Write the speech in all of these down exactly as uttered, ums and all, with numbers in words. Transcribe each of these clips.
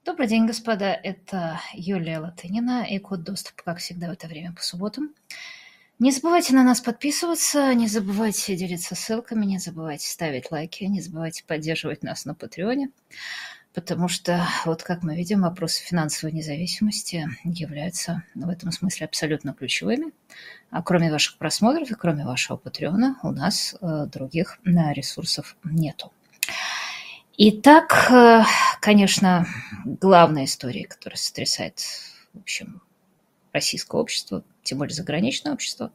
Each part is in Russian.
Добрый день, господа. Это Юлия Латынина и код доступа, как всегда, в это время по субботам. Не забывайте на нас подписываться, не забывайте делиться ссылками, не забывайте ставить лайки, не забывайте поддерживать нас на Патреоне, потому что, вот как мы видим, вопросы финансовой независимости являются в этом смысле абсолютно ключевыми. А кроме ваших просмотров и кроме вашего Патреона у нас э, других э, ресурсов нету. Итак, э, конечно, главная история, которая сотрясает, в общем, российское общество, тем более заграничное общество.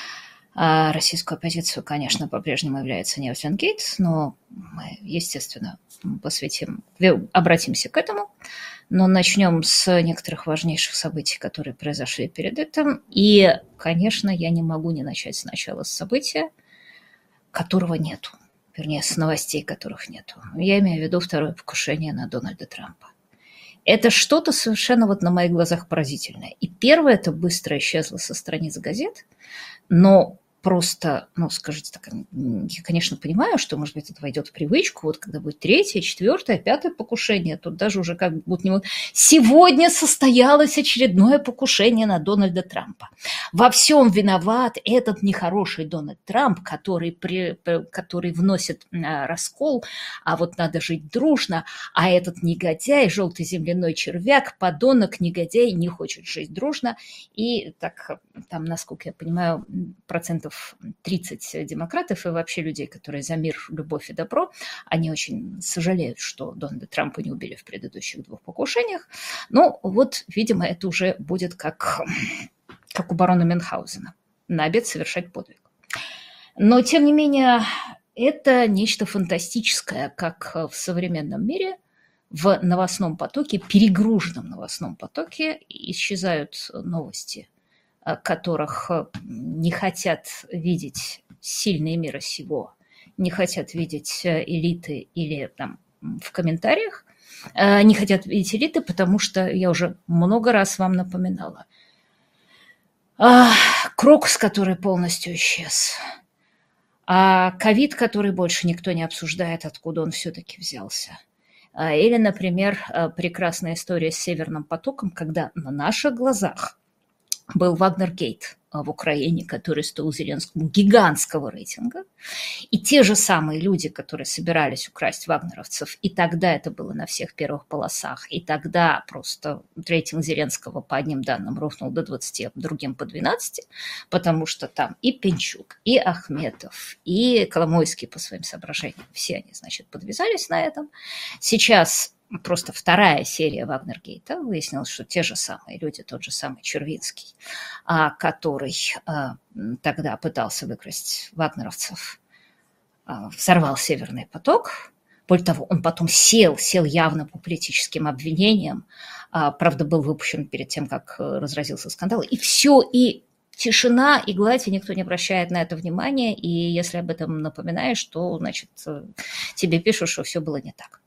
А российскую оппозицию, конечно, по-прежнему является Ньюсленгейт, но мы, естественно, посвятим, обратимся к этому, но начнем с некоторых важнейших событий, которые произошли перед этим. И, конечно, я не могу не начать сначала с события, которого нету, вернее, с новостей, которых нету. Я имею в виду второе покушение на Дональда Трампа. Это что-то совершенно вот на моих глазах поразительное. И первое это быстро исчезло со страниц газет, но просто, ну, скажите так, я, конечно, понимаю, что, может быть, это войдет в привычку, вот когда будет третье, четвертое, пятое покушение, тут даже уже как будто не... Сегодня состоялось очередное покушение на Дональда Трампа. Во всем виноват этот нехороший Дональд Трамп, который, при, который вносит раскол, а вот надо жить дружно, а этот негодяй, желтый земляной червяк, подонок, негодяй, не хочет жить дружно. И так, там, насколько я понимаю, процентов тридцать демократов и вообще людей, которые за мир, любовь и добро, они очень сожалеют, что Дональда Трампа не убили в предыдущих двух покушениях. Ну, вот, видимо, это уже будет как, как у барона Мюнхгаузена. На обед совершать подвиг. Но, тем не менее, это нечто фантастическое, как в современном мире в новостном потоке, перегруженном новостном потоке исчезают новости, которых не хотят видеть сильные мира сего, не хотят видеть элиты или там в комментариях, не хотят видеть элиты, потому что я уже много раз вам напоминала. Крокус, который полностью исчез, а ковид, который больше никто не обсуждает, откуда он все-таки взялся. Или, например, прекрасная история с Северным потоком, когда на наших глазах был Вагнергейт в Украине, который стоил Зеленскому гигантского рейтинга. И те же самые люди, которые собирались украсть вагнеровцев, и тогда это было на всех первых полосах, и тогда просто рейтинг Зеленского по одним данным рухнул до двадцати, а по другим по двенадцати, потому что там и Пинчук, и Ахметов, и Коломойский по своим соображениям, все они, значит, подвязались на этом. Сейчас просто вторая серия Вагнергейта. Выяснилось, что те же самые люди, тот же самый Червинский, который тогда пытался выкрасть вагнеровцев, взорвал Северный поток. Более того, он потом сел, сел явно по политическим обвинениям. Правда, был выпущен перед тем, как разразился скандал. И все, и тишина, и гладь, и никто не обращает на это внимания. И если об этом напоминаешь, то, значит, тебе пишут, что все было не так.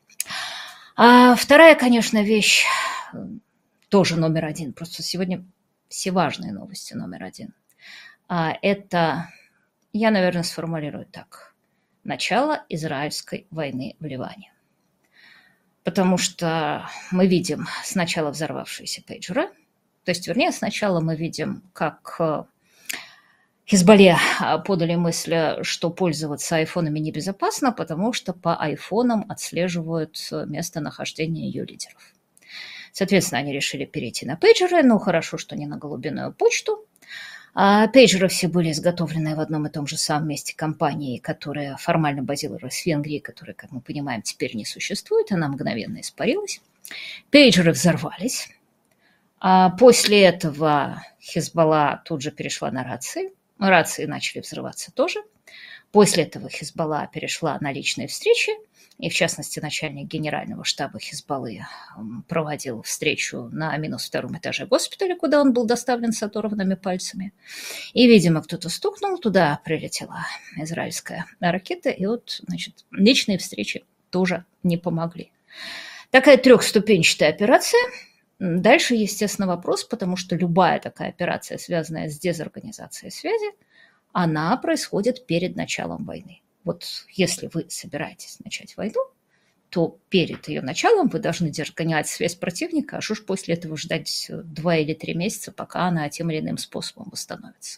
А вторая, конечно, вещь, тоже номер один, просто сегодня все важные новости номер один. А это, я, наверное, сформулирую так, начало израильской войны в Ливане. Потому что мы видим сначала взорвавшиеся пейджеры, то есть, вернее, сначала мы видим, как Хизбалле подали мысль, что пользоваться айфонами небезопасно, потому что по айфонам отслеживают местонахождение ее лидеров. Соответственно, они решили перейти на пейджеры, ну хорошо, что не на голубиную почту. А пейджеры все были изготовлены в одном и том же самом месте компании, которая формально базировалась в Венгрии, которая, как мы понимаем, теперь не существует, она мгновенно испарилась. Пейджеры взорвались. А после этого Хизбалла тут же перешла на рации. Рации начали взрываться тоже. После этого Хизбалла перешла на личные встречи, и в частности начальник генерального штаба Хизбаллы проводил встречу на минус втором этаже госпиталя, куда он был доставлен с оторванными пальцами. И, видимо, кто-то стукнул, туда прилетела израильская ракета, и вот, значит, личные встречи тоже не помогли. Такая трехступенчатая операция. Дальше, естественно, вопрос, потому что любая такая операция, связанная с дезорганизацией связи, она происходит перед началом войны. Вот если вы собираетесь начать войну, то перед ее началом вы должны дезорганизовать связь противника, а что ж после этого ждать два или три месяца, пока она тем или иным способом восстановится.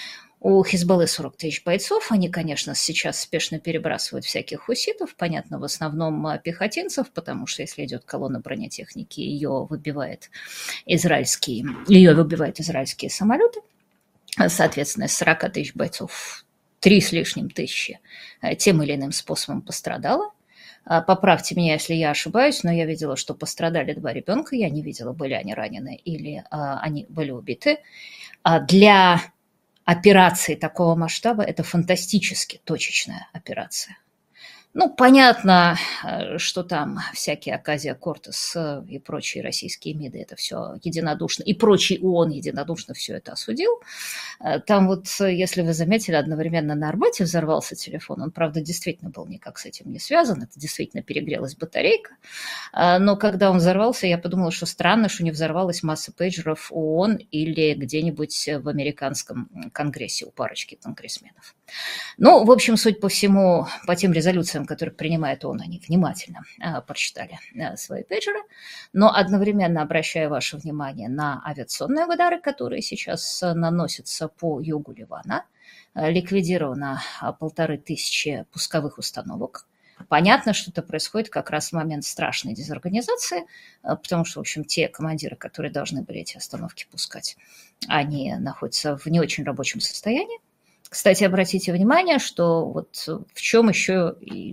У Хизбаллы сорок тысяч бойцов, они, конечно, сейчас спешно перебрасывают всяких хуситов, понятно, в основном пехотинцев, потому что если идет колонна бронетехники, ее выбивает израильские, ее выбивают израильские самолеты. Соответственно, из сорок тысяч бойцов три с лишним тысячи тем или иным способом пострадало. Поправьте меня, если я ошибаюсь, но я видела, что пострадали два ребенка, я не видела, были они ранены или а, они были убиты. А для операции такого масштаба это фантастически точечная операция. Ну, понятно, что там всякие Оказио-Кортес и прочие российские МИДы это все единодушно, и прочий ООН единодушно все это осудил. Там вот, если вы заметили, одновременно на Арбате взорвался телефон. Он, правда, действительно был никак с этим не связан. Это действительно перегрелась батарейка. Но когда он взорвался, я подумала, что странно, что не взорвалась масса пейджеров ООН или где-нибудь в американском конгрессе у парочки конгрессменов. Ну, в общем, суть по всему, по тем резолюциям, которые принимает ООН, они внимательно а, прочитали а, свои пейджеры, но одновременно обращаю ваше внимание на авиационные удары, которые сейчас наносятся по югу Ливана. Ликвидировано полторы тысячи пусковых установок. Понятно, что это происходит как раз в момент страшной дезорганизации, потому что, в общем, те командиры, которые должны были эти остановки пускать, они находятся в не очень рабочем состоянии. Кстати, обратите внимание, что вот в чем еще,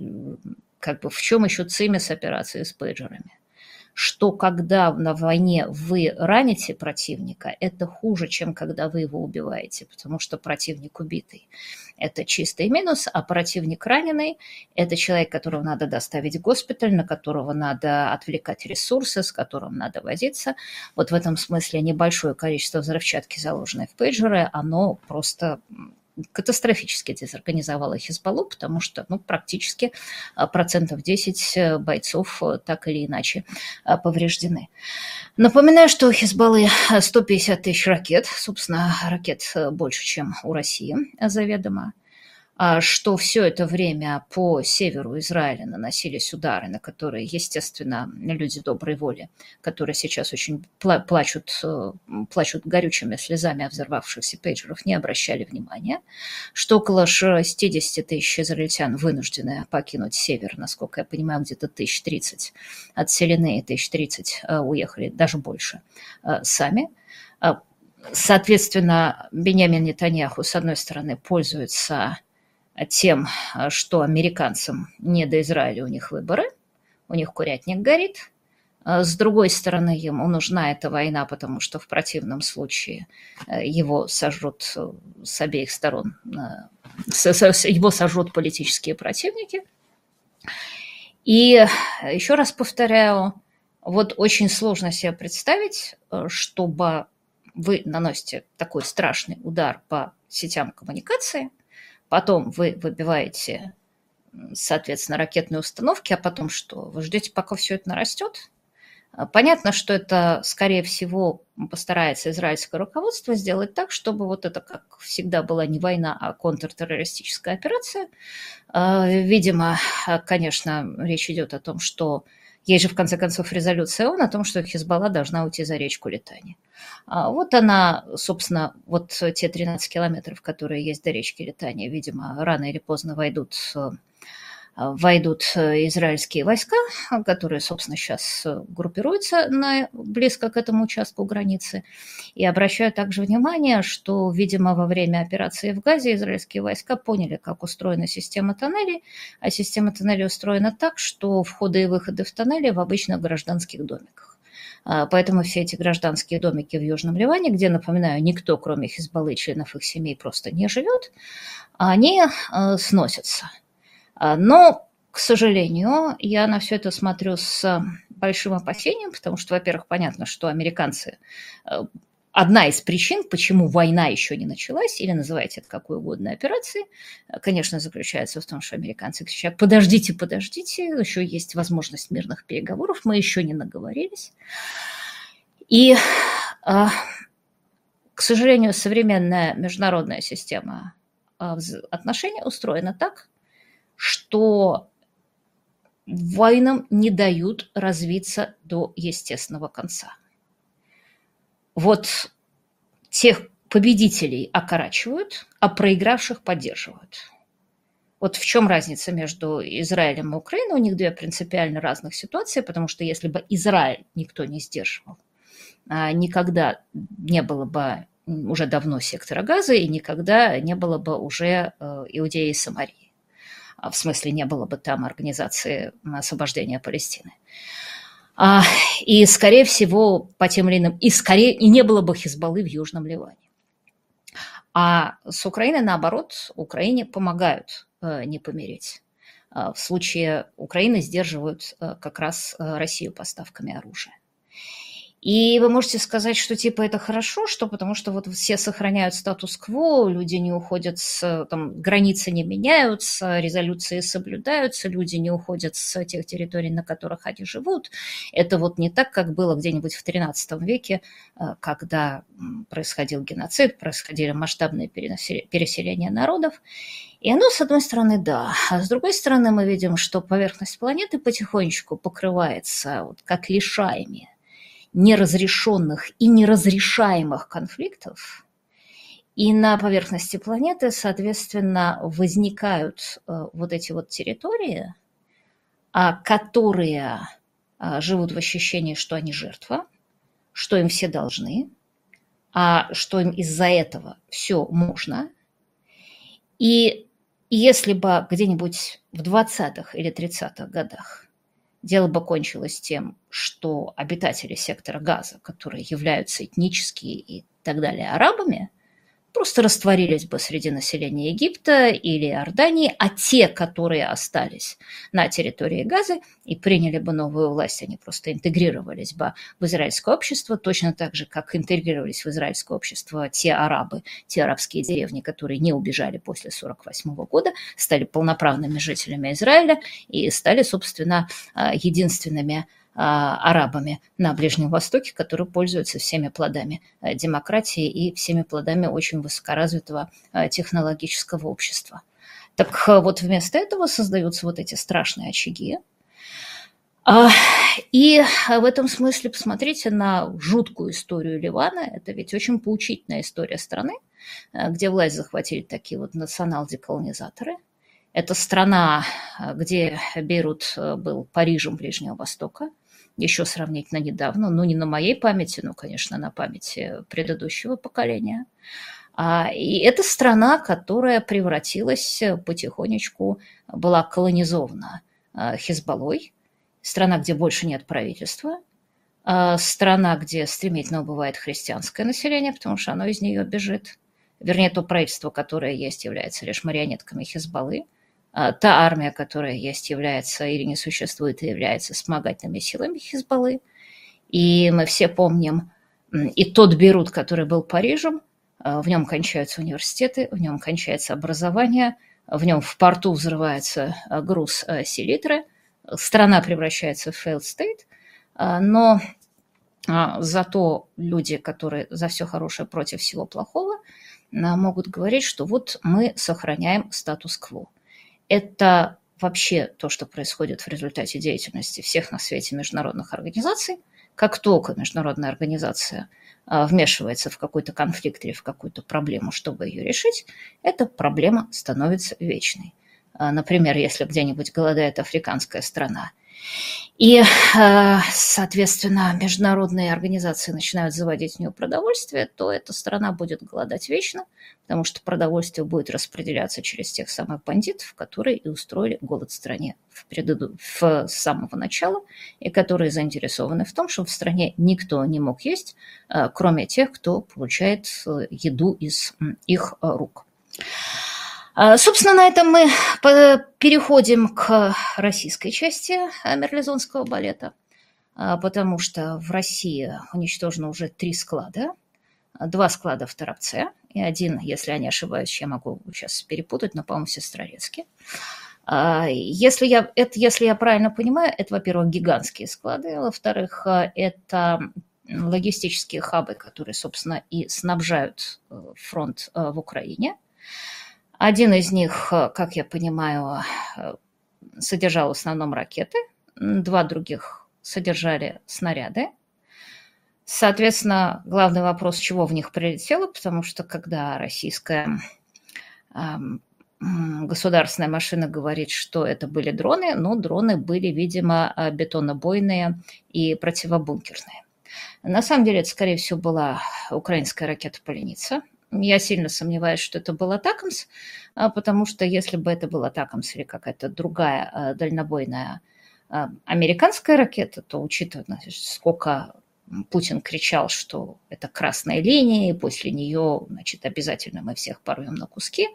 как бы в чем еще цимис операции с пейджерами. Что когда на войне вы раните противника, это хуже, чем когда вы его убиваете, потому что противник убитый. Это чистый минус, а противник раненый – это человек, которого надо доставить в госпиталь, на которого надо отвлекать ресурсы, с которым надо возиться. Вот в этом смысле небольшое количество взрывчатки, заложенной в пейджеры, оно просто катастрофически дезорганизовала Хизбаллу, потому что ну, практически процентов десять бойцов так или иначе повреждены. Напоминаю, что у Хизбаллы сто пятьдесят тысяч ракет, собственно, ракет больше, чем у России заведомо, что все это время по северу Израиля наносились удары, на которые, естественно, люди доброй воли, которые сейчас очень плачут, плачут горючими слезами о взорвавшихся пейджеров, не обращали внимания, что около шестьдесят тысяч израильтян вынуждены покинуть север, насколько я понимаю, где-то тысяча тридцать отселены, и тысяча тридцать уехали, даже больше, сами. Соответственно, Биньямин Нетаньяху, с одной стороны, пользуется тем, что американцам не до Израиля, у них выборы, у них курятник горит. С другой стороны, ему нужна эта война, потому что в противном случае его сожрут с обеих сторон, его сожрут политические противники. И еще раз повторяю, вот очень сложно себе представить, чтобы вы наносите такой страшный удар по сетям коммуникации, потом вы выбиваете, соответственно, ракетные установки, а потом что? Вы ждете, пока все это нарастет? Понятно, что это, скорее всего, постарается израильское руководство сделать так, чтобы вот это, как всегда, была не война, а контртеррористическая операция. Видимо, конечно, речь идет о том, что есть же, в конце концов, резолюция ООН о том, что Хизбалла должна уйти за речку Литани. Вот она, собственно, вот те тринадцать километров, которые есть до речки Литани, видимо, рано или поздно войдут, войдут израильские войска, которые, собственно, сейчас группируются на, близко к этому участку границы. И обращаю также внимание, что, видимо, во время операции в Газе израильские войска поняли, как устроена система тоннелей, а система тоннелей устроена так, что входы и выходы в тоннели в обычных гражданских домиках. Поэтому все эти гражданские домики в Южном Ливане, где, напоминаю, никто, кроме Хизбаллы и членов их семей, просто не живет, они сносятся. Но, к сожалению, я на все это смотрю с большим опасением, потому что, во-первых, понятно, что американцы... Одна из причин, почему война еще не началась, или называйте это какой угодно операцией, конечно, заключается в том, что американцы кричат: подождите, подождите, еще есть возможность мирных переговоров, мы еще не наговорились. И, к сожалению, современная международная система отношений устроена так, что войнам не дают развиться до естественного конца. Вот тех победителей окорачивают, а проигравших поддерживают. Вот в чем разница между Израилем и Украиной? У них две принципиально разных ситуации, потому что если бы Израиль никто не сдерживал, никогда не было бы уже давно сектора Газа и никогда не было бы уже Иудеи и Самарии. В смысле, не было бы там организации освобождения Палестины. И, скорее всего, по тем или иным... И, скорее, и не было бы Хизбаллы в Южном Ливане. А с Украиной, наоборот, Украине помогают не помереть. В случае Украины сдерживают как раз Россию поставками оружия. И вы можете сказать, что типа это хорошо, что потому что вот все сохраняют статус-кво, люди не уходят, с, там, границы не меняются, резолюции соблюдаются, люди не уходят с тех территорий, на которых они живут. Это вот не так, как было где-нибудь в тринадцатом веке, когда происходил геноцид, происходили масштабные переселения народов. И оно, с одной стороны, да. А с другой стороны, мы видим, что поверхность планеты потихонечку покрывается вот как лишаями неразрешенных и неразрешаемых конфликтов, и на поверхности планеты, соответственно, возникают э, вот эти вот территории, э, которые э, живут в ощущении, что они жертва, что им все должны, а что им из-за этого все можно. И если бы где-нибудь в двадцатых или тридцатых годах дело бы кончилось тем, что обитатели сектора Газа, которые являются этнически и так далее арабами, просто растворились бы среди населения Египта или Иордании, а те, которые остались на территории Газы и приняли бы новую власть, они просто интегрировались бы в израильское общество, точно так же, как интегрировались в израильское общество те арабы, те арабские деревни, которые не убежали после сорок восьмого года, стали полноправными жителями Израиля и стали, собственно, единственными арабами на Ближнем Востоке, которые пользуются всеми плодами демократии и всеми плодами очень высокоразвитого технологического общества. Так вот вместо этого создаются вот эти страшные очаги. И в этом смысле посмотрите на жуткую историю Ливана. Это ведь очень поучительная история страны, где власть захватили такие вот национал-деколонизаторы. Это страна, где Бейрут был Парижем Ближнего Востока, еще сравнительно недавно, ну не на моей памяти, но, конечно, на памяти предыдущего поколения. И это страна, которая превратилась потихонечку, была колонизована Хизбаллой, страна, где больше нет правительства, страна, где стремительно убывает христианское население, потому что оно из нее бежит. Вернее, то правительство, которое есть, является лишь марионетками Хизбаллы. Та армия, которая есть, является или не существует, и является вспомогательными силами Хизбаллы. И мы все помним и тот Бейрут, который был Парижем, в нем кончаются университеты, в нем кончается образование, в нем в порту взрывается груз селитры, страна превращается в failed state, но зато люди, которые за все хорошее против всего плохого, могут говорить, что вот мы сохраняем статус-кво. Это вообще то, что происходит в результате деятельности всех на свете международных организаций. Как только международная организация вмешивается в какой-то конфликт или в какую-то проблему, чтобы ее решить, эта проблема становится вечной. Например, если где-нибудь голодает африканская страна, и, соответственно, международные организации начинают заводить в нее продовольствие, то эта страна будет голодать вечно, потому что продовольствие будет распределяться через тех самых бандитов, которые и устроили голод в стране в преду... в... с самого начала, и которые заинтересованы в том, чтобы в стране никто не мог есть, кроме тех, кто получает еду из их рук. Собственно, на этом мы переходим к российской части мерлезонского балета, потому что в России уничтожено уже три склада. Два склада в Торопце и один, если я не ошибаюсь, я могу сейчас перепутать, но, по-моему, в Сестрорецке. Если я, это, если я правильно понимаю, это, во-первых, гигантские склады, во-вторых, это логистические хабы, которые, собственно, и снабжают фронт в Украине. Один из них, как я понимаю, содержал в основном ракеты, два других содержали снаряды. Соответственно, главный вопрос, чего в них прилетело, потому что когда российская государственная машина говорит, что это были дроны, но дроны были, видимо, бетонобойные и противобункерные. На самом деле это, скорее всего, была украинская ракета «Поленица». Я сильно сомневаюсь, что это был «Атакамс», потому что если бы это был «Атакамс» или какая-то другая дальнобойная американская ракета, то, учитывая, сколько Путин кричал, что это красная линия, и после нее, значит, обязательно мы всех порвем на куски,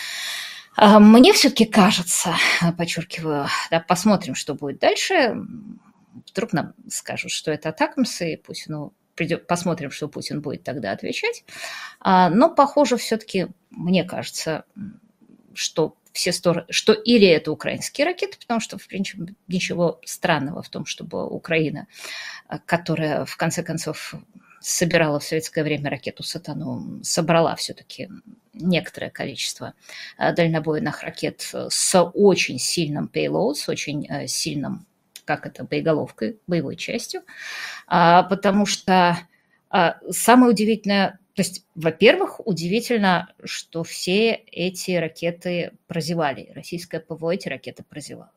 мне все-таки кажется, подчеркиваю, да, посмотрим, что будет дальше. Вдруг нам скажут, что это «Атакамс», и Путину придет, посмотрим, что Путин будет тогда отвечать. Но, похоже, все-таки, мне кажется, что все стороны, что или это украинские ракеты, потому что, в принципе, ничего странного в том, чтобы Украина, которая, в конце концов, собирала в советское время ракету «Сатану», собрала все-таки некоторое количество дальнобойных ракет с очень сильным payload, с очень сильным, как это, боеголовкой, боевой частью, потому что самое удивительное, то есть, во-первых, удивительно, что все эти ракеты прозевали, российское ПВО эти ракеты прозевало.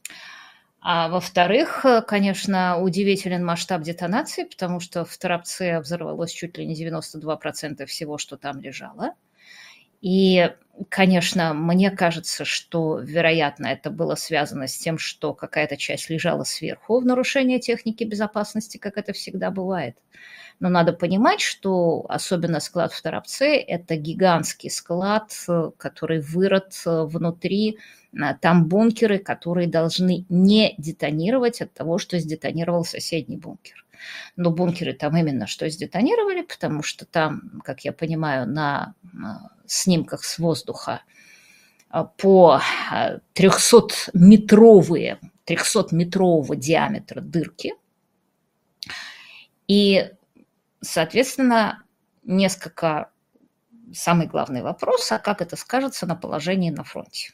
А во-вторых, конечно, удивителен масштаб детонации, потому что в Торопце взорвалось чуть ли не девяносто два процента всего, что там лежало. И, конечно, мне кажется, что, вероятно, это было связано с тем, что какая-то часть лежала сверху в нарушение техники безопасности, как это всегда бывает. Но надо понимать, что особенно склад в Торопце – это гигантский склад, который вырыт внутри. Там бункеры, которые должны не детонировать от того, что сдетонировал соседний бункер. Но бункеры там именно что сдетонировали, потому что там, как я понимаю, на снимках с воздуха по трехсотметровые, трехсотметрового диаметра дырки. И, соответственно, несколько... Самый главный вопрос, а как это скажется на положении на фронте?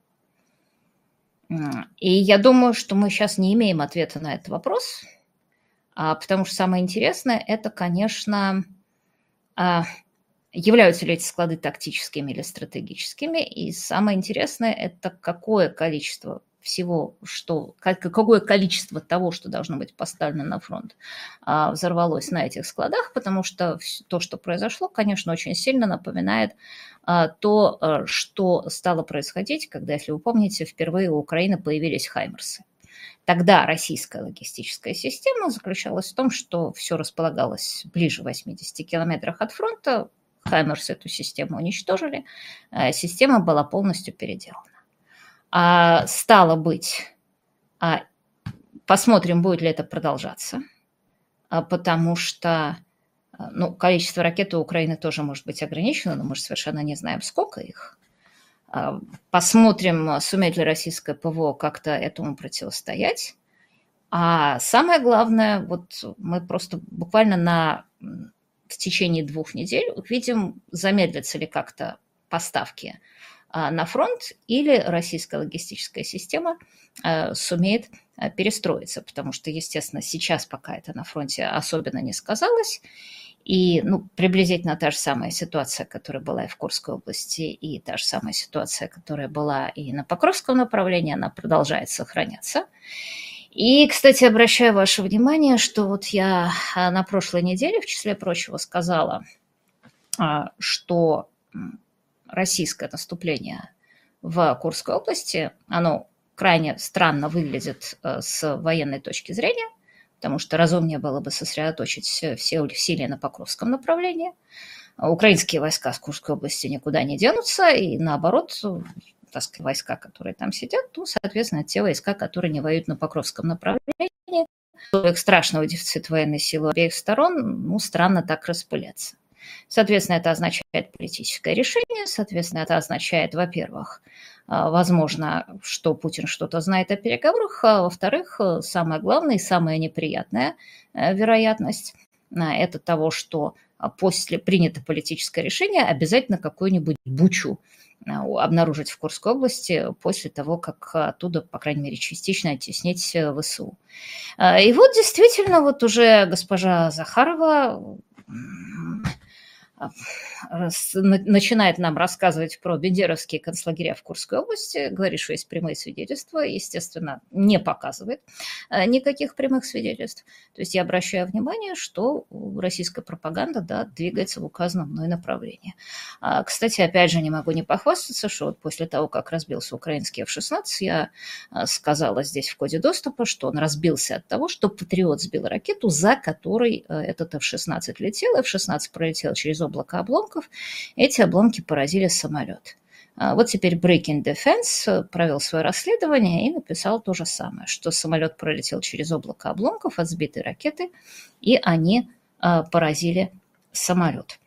И я думаю, что мы сейчас не имеем ответа на этот вопрос, потому что самое интересное – это, конечно, являются ли эти склады тактическими или стратегическими, и самое интересное – это какое количество всего, что, какое количество того, что должно быть поставлено на фронт, взорвалось на этих складах, потому что то, что произошло, конечно, очень сильно напоминает то, что стало происходить, когда, если вы помните, впервые у Украины появились хаймерсы. Тогда российская логистическая система заключалась в том, что все располагалось ближе восьмидесяти километрах от фронта, хаймерсы эту систему уничтожили, система была полностью переделана. А, стало быть, а, посмотрим, будет ли это продолжаться, а, потому что ну, количество ракет у Украины тоже может быть ограничено, но мы же совершенно не знаем, сколько их. А, посмотрим, сумеет ли российское ПВО как-то этому противостоять. А самое главное, вот мы просто буквально на, в течение двух недель увидим, замедлятся ли как-то поставки на фронт, или российская логистическая система сумеет перестроиться, потому что, естественно, сейчас пока это на фронте особенно не сказалось, и ну, приблизительно та же самая ситуация, которая была и в Курской области, и та же самая ситуация, которая была и на Покровском направлении, она продолжает сохраняться. И, кстати, обращаю ваше внимание, что вот я на прошлой неделе, в числе прочего, сказала, что российское наступление в Курской области, оно крайне странно выглядит с военной точки зрения, потому что разумнее было бы сосредоточить все усилия на Покровском направлении. Украинские войска с Курской области никуда не денутся, и наоборот, так сказать, войска, которые там сидят, то, соответственно, те войска, которые не воюют на Покровском направлении, их страшного дефицита военной силы обеих сторон, ну, странно так распыляться. Соответственно, это означает политическое решение, соответственно, это означает, во-первых, возможно, что Путин что-то знает о переговорах, а во-вторых, самое главное и самая неприятная вероятность – это того, что после принято политическое решение обязательно какую-нибудь бучу обнаружить в Курской области после того, как оттуда, по крайней мере, частично оттеснить ВСУ. И вот действительно вот уже госпожа Захарова начинает нам рассказывать про бендеровские концлагеря в Курской области, говорит, что есть прямые свидетельства, естественно, не показывает никаких прямых свидетельств. То есть я обращаю внимание, что российская пропаганда, да, двигается в указанном мной направлении. Кстати, опять же, не могу не похвастаться, что вот после того, как разбился украинский эф шестнадцать, я сказала здесь в коде доступа, что он разбился от того, что Патриот сбил ракету, за которой этот эф шестнадцать летел. эф шестнадцать пролетел через облако обломков, эти обломки поразили самолет. Вот теперь Breaking Defense провел свое расследование и написал то же самое, что самолет пролетел через облако обломков от сбитой ракеты, и они поразили самолет.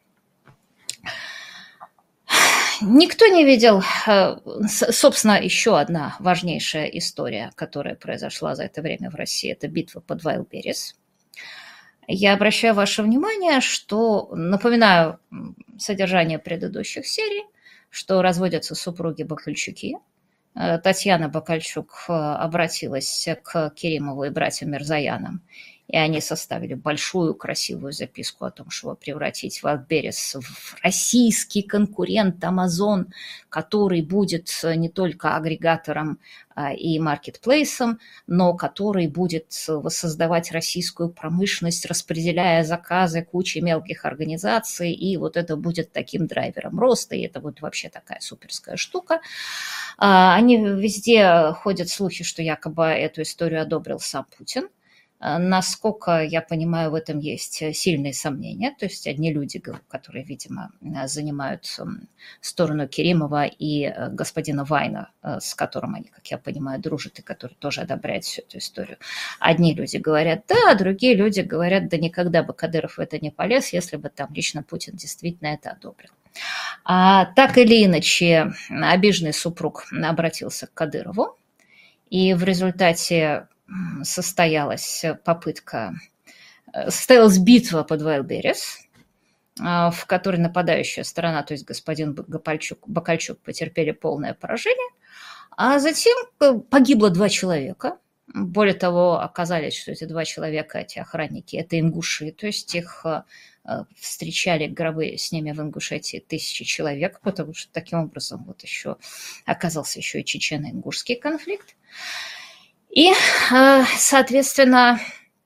Никто не видел, собственно, еще одна важнейшая история, которая произошла за это время в России, это битва под Вайлдберрис. Я обращаю ваше внимание, что, напоминаю содержание предыдущих серий, что разводятся супруги Бакальчуки. Татьяна Бакальчук обратилась к Керимову и братьям Мирзоянам, и они составили большую красивую записку о том, чтобы превратить Вайлдберрис в российский конкурент Amazon, который будет не только агрегатором и маркетплейсом, но который будет воссоздавать российскую промышленность, распределяя заказы куче мелких организаций, и вот это будет таким драйвером роста, и это будет вообще такая суперская штука. Они везде ходят слухи, что якобы эту историю одобрил сам Путин. Насколько я понимаю, в этом есть сильные сомнения. То есть одни люди, которые, видимо, занимают сторону Керимова и господина Вайна, с которым они, как я понимаю, дружат, и который тоже одобряет всю эту историю. Одни люди говорят да, другие люди говорят, да никогда бы Кадыров в это не полез, если бы там лично Путин действительно это одобрил. А так или иначе, обиженный супруг обратился к Кадырову, и в результате состоялась попытка, состоялась битва под Вайлдберрис, в которой нападающая сторона, то есть господин Бакальчук, Бакальчук, потерпели полное поражение, а затем погибло два человека. Более того, оказалось, что эти два человека, эти охранники, это ингуши, то есть их встречали гробы с ними в Ингушетии тысячи человек, потому что таким образом вот еще оказался еще и чечено-ингушский конфликт. И, соответственно,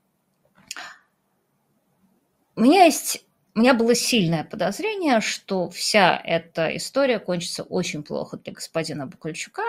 у меня есть, у меня было сильное подозрение, что вся эта история кончится очень плохо для господина Бакальчука.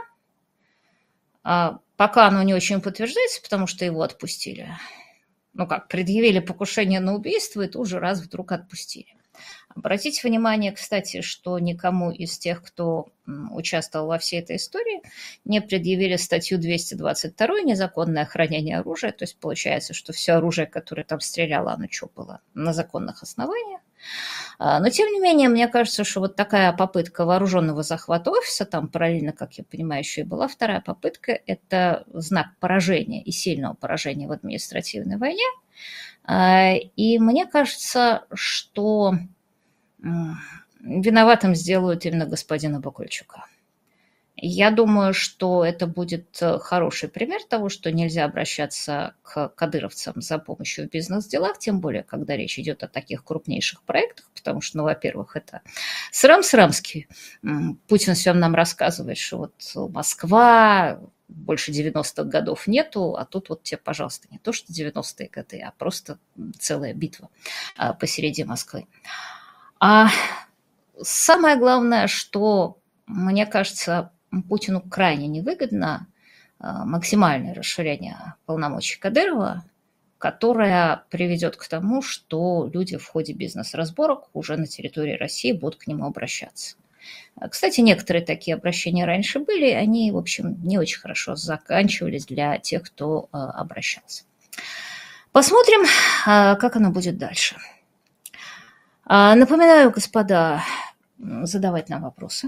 Пока оно не очень подтверждается, потому что его отпустили. Ну как, предъявили покушение на убийство и тут же раз вдруг отпустили. Обратите внимание, кстати, что никому из тех, кто участвовал во всей этой истории, не предъявили статью двести двадцать два «Незаконное хранение оружия». То есть получается, что все оружие, которое там стреляло, оно что было? На законных основаниях. Но, тем не менее, мне кажется, что вот такая попытка вооруженного захвата офиса, там параллельно, как я понимаю, еще и была вторая попытка, это знак поражения и сильного поражения в административной войне. И мне кажется, что виноватым сделают именно господина Бакальчука. Я думаю, что это будет хороший пример того, что нельзя обращаться к кадыровцам за помощью в бизнес-делах, тем более, когда речь идет о таких крупнейших проектах, потому что, ну, во-первых, это срам-срамский. Путин всем нам рассказывает, что вот Москва, больше девяностых годов нету, а тут вот тебе, пожалуйста, не то что девяностые годы, а просто целая битва посреди Москвы. А самое главное, что, мне кажется, Путину крайне невыгодно максимальное расширение полномочий Кадырова, которое приведет к тому, что люди в ходе бизнес-разборок уже на территории России будут к нему обращаться. Кстати, некоторые такие обращения раньше были, они, в общем, не очень хорошо заканчивались для тех, кто обращался. Посмотрим, как оно будет дальше. Напоминаю, господа, задавать нам вопросы.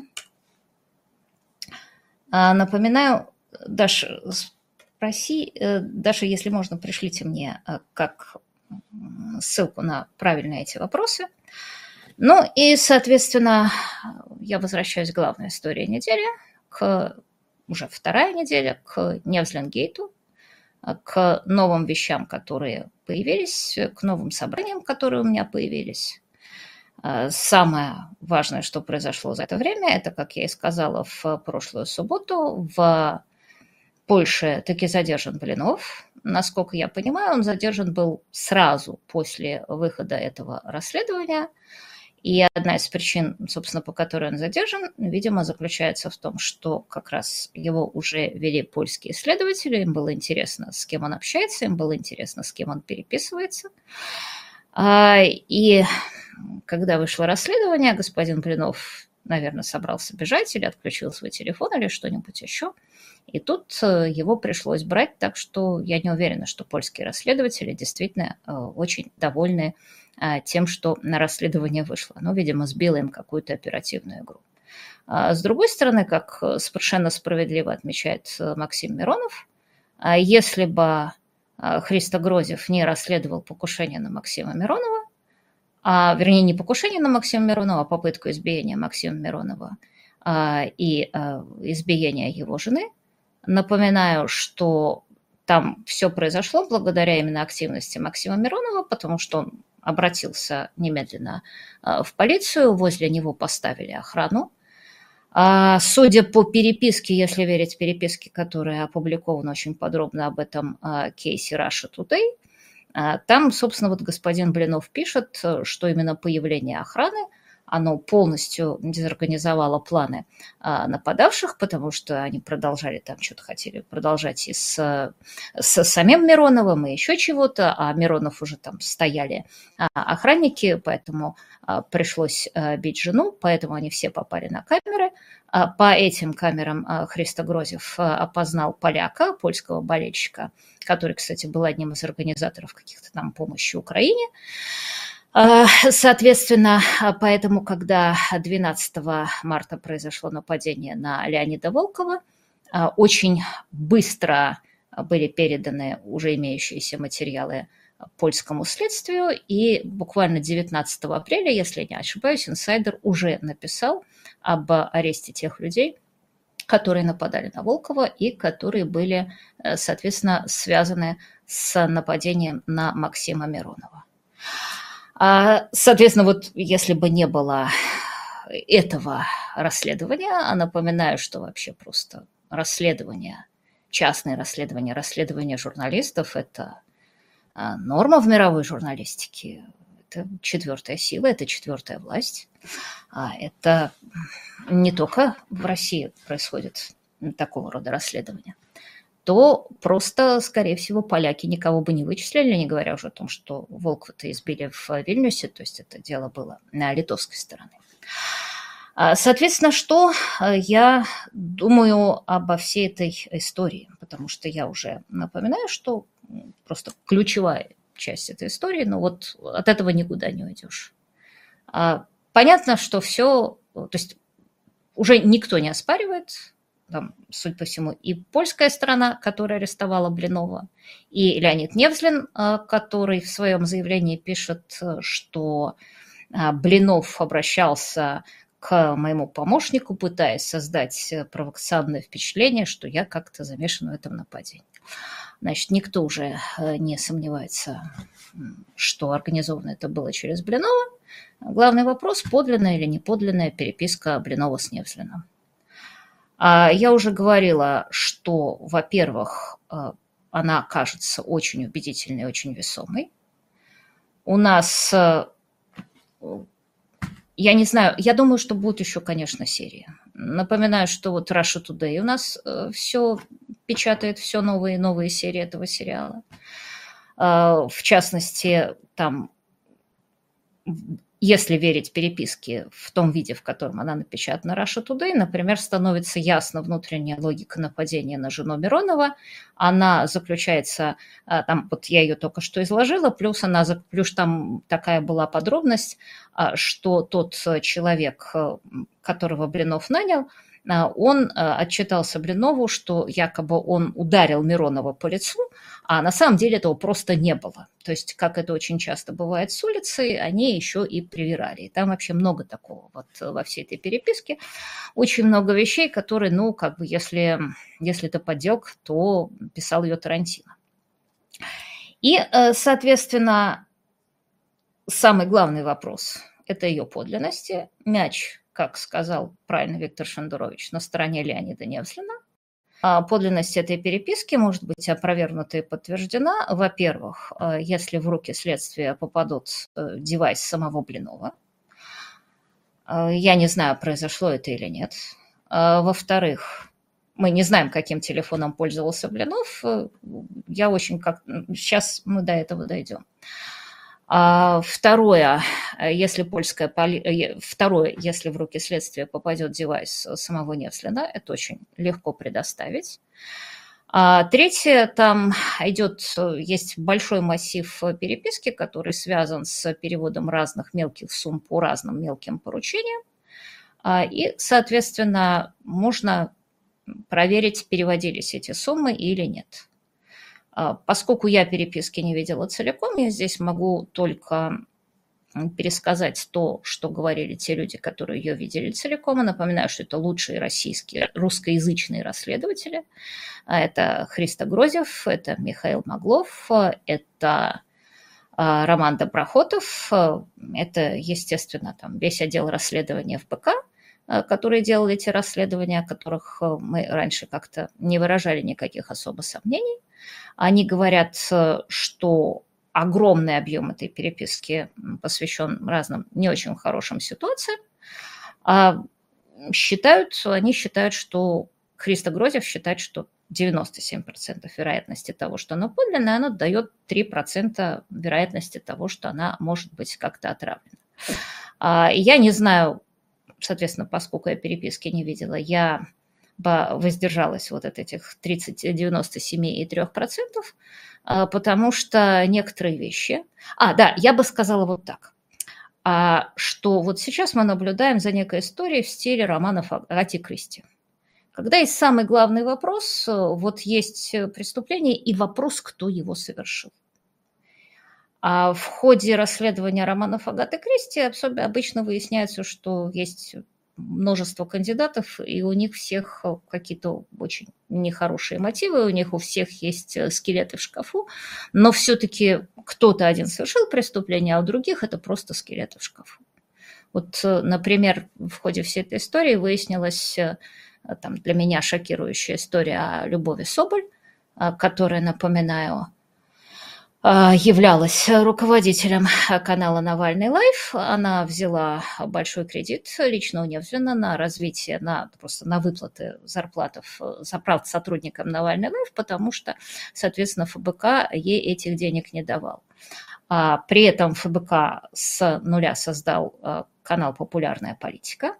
Напоминаю, Даша, спроси, Даша, если можно, пришлите мне, как ссылку на правильные эти вопросы. Ну и, соответственно, я возвращаюсь к главной истории недели, к уже вторая неделя, к Невзленгейту, к новым вещам, которые появились, к новым собраниям, которые у меня появились. Самое важное, что произошло за это время, это, как я и сказала в прошлую субботу, в Польше таки задержан Блинов. Насколько я понимаю, он задержан был сразу после выхода этого расследования. И одна из причин, собственно, по которой он задержан, видимо, заключается в том, что как раз его уже вели польские следователи, им было интересно, с кем он общается, им было интересно, с кем он переписывается. И когда вышло расследование, господин Блинов, наверное, собрался бежать или отключил свой телефон или что-нибудь еще. И тут его пришлось брать, так что я не уверена, что польские расследователи действительно очень довольны тем, что на расследование вышло. Ну, видимо, сбило им какую-то оперативную игру. С другой стороны, как совершенно справедливо отмечает Максим Миронов, если бы Христо Грозев не расследовал покушение на Максима Миронова, а, вернее, не покушение на Максима Миронова, а попытку избиения Максима Миронова а, и а, избиения его жены, напоминаю, что там все произошло благодаря именно активности Максима Миронова, потому что он обратился немедленно в полицию, возле него поставили охрану. Судя по переписке, если верить переписке, которая опубликована очень подробно об этом кейсе Russia Today, там, собственно, вот господин Блинов пишет, что именно появление охраны, оно полностью дезорганизовало планы нападавших, потому что они продолжали там что-то хотели продолжать и с, с самим Мироновым, и еще чего-то, а Миронов уже там стояли охранники, поэтому пришлось бить жену, поэтому они все попали на камеры. По этим камерам Христо Грозев опознал поляка, польского болельщика, который, кстати, был одним из организаторов каких-то там помощи Украине. Соответственно, поэтому, когда двенадцатого марта произошло нападение на Леонида Волкова, очень быстро были переданы уже имеющиеся материалы польскому следствию, и буквально девятнадцатого апреля, если я не ошибаюсь, инсайдер уже написал об аресте тех людей, которые нападали на Волкова и которые были, соответственно, связаны с нападением на Максима Миронова. Соответственно, вот если бы не было этого расследования, а напоминаю, что вообще просто расследование, частное расследование, расследование журналистов – это норма в мировой журналистике, это четвертая сила, это четвертая власть. Это не только в России происходит такого рода расследования, то просто, скорее всего, поляки никого бы не вычислили, не говоря уже о том, что Волкова-то избили в Вильнюсе, то есть это дело было на литовской стороне. Соответственно, что я думаю обо всей этой истории, потому что я уже напоминаю, что просто ключевая часть этой истории, но вот от этого никуда не уйдешь. Понятно, что все, то есть уже никто не оспаривает, там, судя по всему, и польская сторона, которая арестовала Блинова, и Леонид Невзлин, который в своем заявлении пишет, что Блинов обращался к моему помощнику, пытаясь создать провокационное впечатление, что я как-то замешан в этом нападении. Значит, никто уже не сомневается, что организовано это было через Блинова. Главный вопрос, подлинная или неподлинная переписка Блинова с Невзлиным. Я уже говорила, что, во-первых, она кажется очень убедительной, очень весомой. У нас, я не знаю, я думаю, что будет еще, конечно, серия. Напоминаю, что вот Russia Today у нас все печатает, все новые и новые серии этого сериала. В частности, там, если верить переписке в том виде, в котором она напечатана Russia Today, например, становится ясна внутренняя логика нападения на жену Миронова. Она заключается, там, вот я ее только что изложила, плюс, она, плюс там такая была подробность, что тот человек, которого Блинов нанял, он отчитался Блинову, что якобы он ударил Миронова по лицу, а на самом деле этого просто не было. То есть, как это очень часто бывает с улицы, они еще и привирали. И там вообще много такого вот во всей этой переписке. Очень много вещей, которые, ну, как бы, если, если это подделка, то писал ее Тарантино. И, соответственно, самый главный вопрос – это ее подлинности. Мяч, как сказал правильно Виктор Шендерович, на стороне Леонида Невзлина. А подлинность этой переписки может быть опровергнута и подтверждена. Во-первых, если в руки следствия попадут девайс самого Блинова. Я не знаю, произошло это или нет. Во-вторых, мы не знаем, каким телефоном пользовался Блинов. Я очень как... Сейчас мы до этого дойдем. А второе, если польская поли... Второе, если в руки следствия попадет девайс самого Невзлина, это очень легко предоставить. А третье, там идет, есть большой массив переписки, который связан с переводом разных мелких сумм по разным мелким поручениям. И, соответственно, можно проверить, переводились эти суммы или нет. Поскольку я переписки не видела целиком, я здесь могу только пересказать то, что говорили те люди, которые ее видели целиком. И напоминаю, что это лучшие российские, русскоязычные расследователи. Это Христо Грозев, это Михаил Маглов, это Роман Доброхотов, это, естественно, там весь отдел расследования в ПК, которые делали эти расследования, о которых мы раньше как-то не выражали никаких особо сомнений. Они говорят, что огромный объем этой переписки посвящен разным не очень хорошим ситуациям. А считают, они считают, что Христо Грозев считает, что девяносто семь процентов вероятности того, что она подлинная, она дает три процента вероятности того, что она может быть как-то отравлена. Я не знаю, соответственно, поскольку я переписки не видела, я воздержалась вот от этих тридцать, девяносто семь и три процента, потому что некоторые вещи... А, да, я бы сказала вот так, что вот сейчас мы наблюдаем за некой историей в стиле романов Агаты Кристи. Когда есть самый главный вопрос, вот есть преступление и вопрос, кто его совершил. А в ходе расследования романов Агаты Кристи обычно выясняется, что есть множество кандидатов, и у них всех какие-то очень нехорошие мотивы, у них у всех есть скелеты в шкафу, но все-таки кто-то один совершил преступление, а у других это просто скелеты в шкафу. Вот, например, в ходе всей этой истории выяснилась там, для меня шокирующая история о Любови Соболь, которая, напоминаю, являлась руководителем канала «Навальный Лайф». Она взяла большой кредит лично у Невзлина на развитие, на, просто на выплаты зарплат, зарплат сотрудникам «Навальный Лайф», потому что, соответственно, ФБК ей этих денег не давал. При этом ФБК с нуля создал канал «Популярная политика».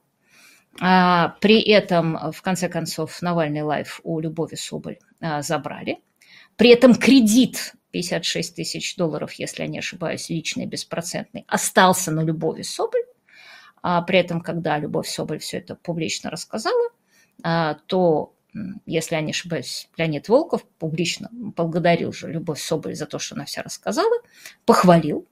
При этом, в конце концов, «Навальный Лайф» у Любови Соболь забрали. При этом кредит пятьдесят шесть тысяч долларов, если я не ошибаюсь, личный, беспроцентный, остался на Любови Соболь. А при этом, когда Любовь Соболь все это публично рассказала, то, если я не ошибаюсь, Леонид Волков публично благодарил же Любовь Соболь за то, что она вся рассказала, похвалил.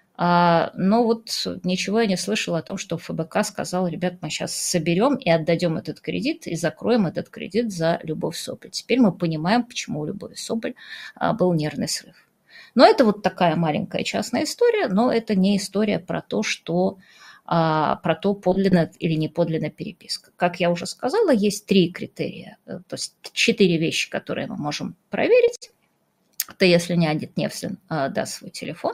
Но вот ничего я не слышала о том, что ФБК сказал: ребят, мы сейчас соберем и отдадем этот кредит, и закроем этот кредит за Любовь Соболь. Теперь мы понимаем, почему у Любови Соболь был нервный срыв. Но это вот такая маленькая частная история, но это не история про то, что про то, подлинна или не подлинна переписка. Как я уже сказала, есть три критерия, то есть четыре вещи, которые мы можем проверить. Это если Леонид Невзлин даст свой телефон.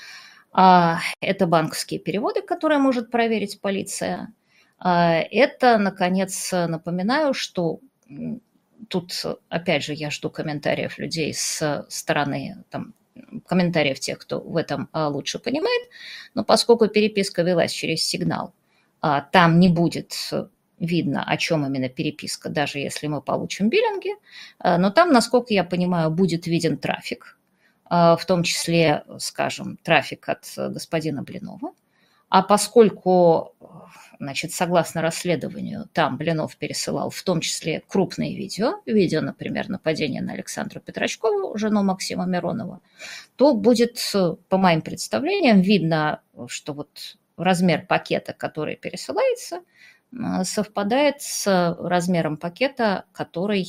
Это банковские переводы, которые может проверить полиция. Это, наконец, напоминаю, что тут, опять же, я жду комментариев людей с стороны, там, комментариев тех, кто в этом лучше понимает, но поскольку переписка велась через сигнал, там не будет видно, о чем именно переписка, даже если мы получим биллинги, но там, насколько я понимаю, будет виден трафик, в том числе, скажем, трафик от господина Блинова. А поскольку значит, согласно расследованию, там Блинов пересылал в том числе крупные видео, видео, например, нападения на Александру Петрачкову, жену Максима Миронова, то будет, по моим представлениям, видно, что вот размер пакета, который пересылается, совпадает с размером пакета, который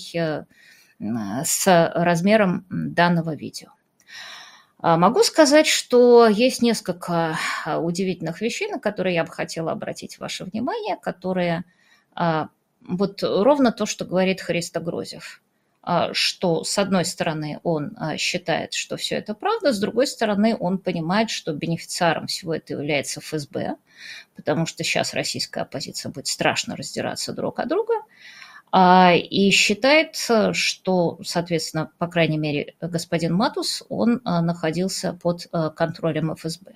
с размером данного видео. Могу сказать, что есть несколько удивительных вещей, на которые я бы хотела обратить ваше внимание, которые вот ровно то, что говорит Христо Грозев, что, с одной стороны, он считает, что все это правда, с другой стороны, он понимает, что бенефициаром всего этого является эф эс бэ, потому что сейчас российская оппозиция будет страшно раздираться друг от друга, и считает, что, соответственно, по крайней мере, господин Матус, он находился под контролем эф эс бэ.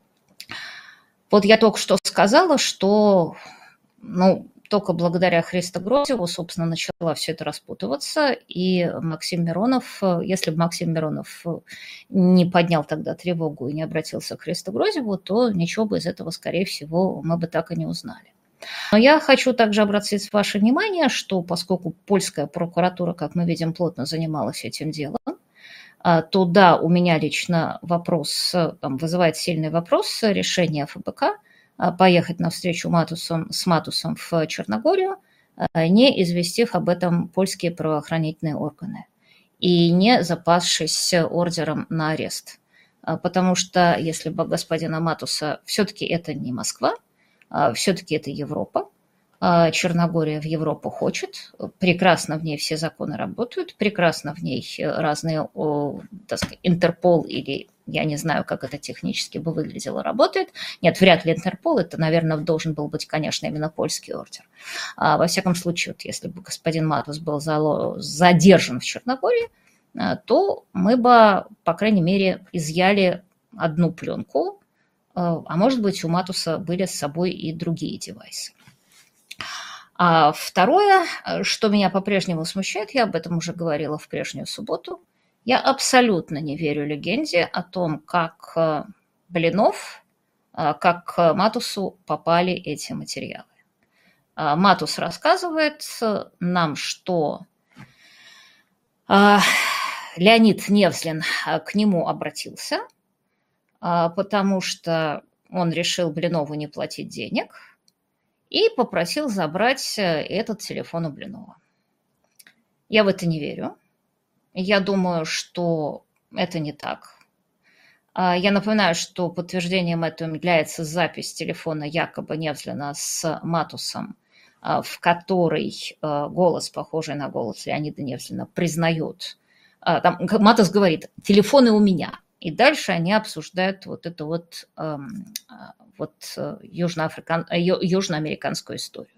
Вот я только что сказала, что, ну, только благодаря Христо Грозеву, собственно, начала все это распутываться, и Максим Миронов, если бы Максим Миронов не поднял тогда тревогу и не обратился к Христо Грозеву, то ничего бы из этого, скорее всего, мы бы так и не узнали. Но я хочу также обратить ваше внимание, что поскольку польская прокуратура, как мы видим, плотно занималась этим делом, то да, у меня лично вопрос, там, вызывает сильный вопрос решения эф бэ ка поехать навстречу Матусом, с Матусом в Черногорию, не известив об этом польские правоохранительные органы и не запасшись ордером на арест. Потому что если бы господина Матуса, все-таки это не Москва, все-таки это Европа, Черногория в Европу хочет, прекрасно в ней все законы работают, прекрасно в ней разные, так сказать, Интерпол или, я не знаю, как это технически бы выглядело, работает. Нет, вряд ли Интерпол, это, наверное, должен был быть, конечно, именно польский ордер. Во всяком случае, вот если бы господин Матус был задержан в Черногории, то мы бы, по крайней мере, изъяли одну пленку, а может быть, у Матуса были с собой и другие девайсы. А второе, что меня по-прежнему смущает, я об этом уже говорила в прежнюю субботу, я абсолютно не верю легенде о том, как Блинов, как к Матусу попали эти материалы. Матус рассказывает нам, что Леонид Невзлин к нему обратился, потому что он решил Блинову не платить денег и попросил забрать этот телефон у Блинова. Я в это не верю. Я думаю, что это не так. Я напоминаю, что подтверждением этому является запись телефона якобы Невзлина с Матусом, в которой голос, похожий на голос Леонида Невзлина, признает. Там Матус говорит: «Телефоны у меня». И дальше они обсуждают вот эту вот, вот южноафрикан... южноамериканскую историю.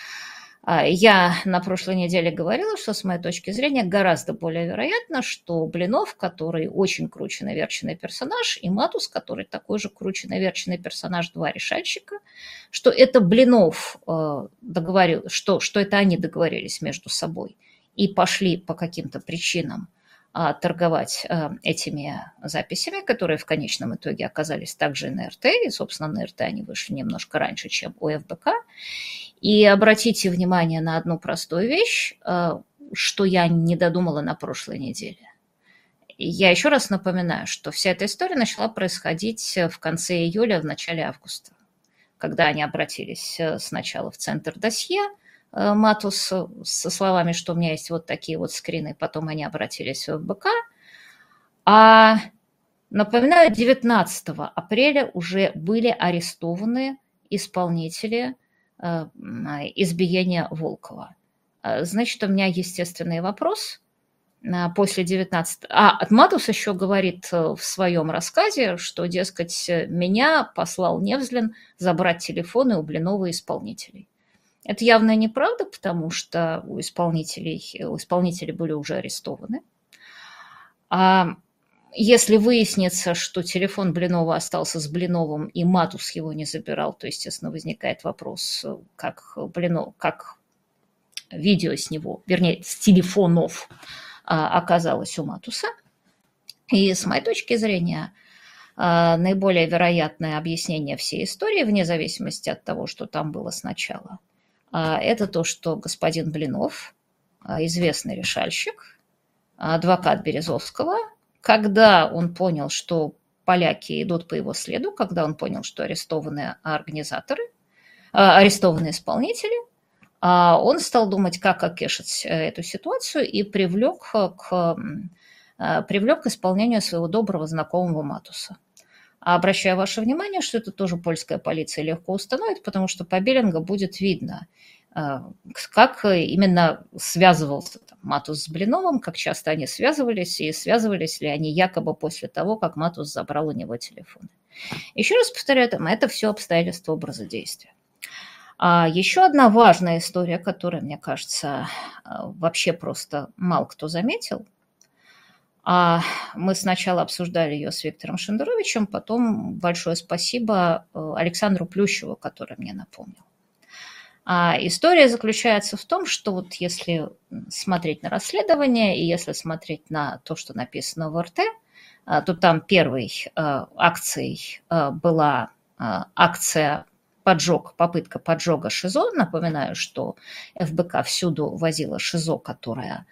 Я на прошлой неделе говорила, что с моей точки зрения гораздо более вероятно, что Блинов, который очень круче-наверченный персонаж, и Матус, который такой же круче-наверченный персонаж, два решальщика, что это Блинов договорил, что, что это они договорились между собой и пошли по каким-то причинам торговать этими записями, которые в конечном итоге оказались также на эр тэ, и, собственно, на эр тэ они вышли немножко раньше, чем у эф бэ ка. И обратите внимание на одну простую вещь, что я не додумала на прошлой неделе. Я еще раз напоминаю, что вся эта история начала происходить в конце июля, в начале августа, когда они обратились сначала в центр досье, Матус со словами, что у меня есть вот такие вот скрины, потом они обратились в эф бэ ка. А, напоминаю, девятнадцатого апреля уже были арестованы исполнители э, избиения Волкова. Значит, у меня естественный вопрос. После девятнадцатого... А, Матус еще говорит в своем рассказе, что, дескать, меня послал Невзлин забрать телефоны у Блинова исполнителей. Это явно неправда, потому что у исполнителей, у исполнителей были уже арестованы. А если выяснится, что телефон Блинова остался с Блиновым, и Матус его не забирал, то, естественно, возникает вопрос, как, Блинов, как видео с него, вернее, с телефонов оказалось у Матуса. И с моей точки зрения, а, наиболее вероятное объяснение всей истории, вне зависимости от того, что там было сначала, а, это то, что господин Блинов, а, известный решальщик, адвокат Березовского, когда он понял, что поляки идут по его следу, когда он понял, что арестованы организаторы, а, арестованы исполнители, а, он стал думать, как окешить эту ситуацию и привлек к, а, привлек к исполнению своего доброго знакомого Матуса. А обращаю ваше внимание, что это тоже польская полиция легко установит, потому что по Беллинга будет видно, как именно связывался там Матус с Блиновым, как часто они связывались, и связывались ли они якобы после того, как Матус забрал у него телефон. Еще раз повторяю, там, это все обстоятельства образа действия. А еще одна важная история, которая, мне кажется, вообще просто мало кто заметил. А мы сначала обсуждали ее с Виктором Шендеровичем, потом большое спасибо Александру Плющеву, который мне напомнил. А история заключается в том, что вот если смотреть на расследование и если смотреть на то, что написано в РТ, то там первой акцией была акция поджог, попытка поджога ШИЗО. Напоминаю, что ФБК всюду возила ШИЗО, которая,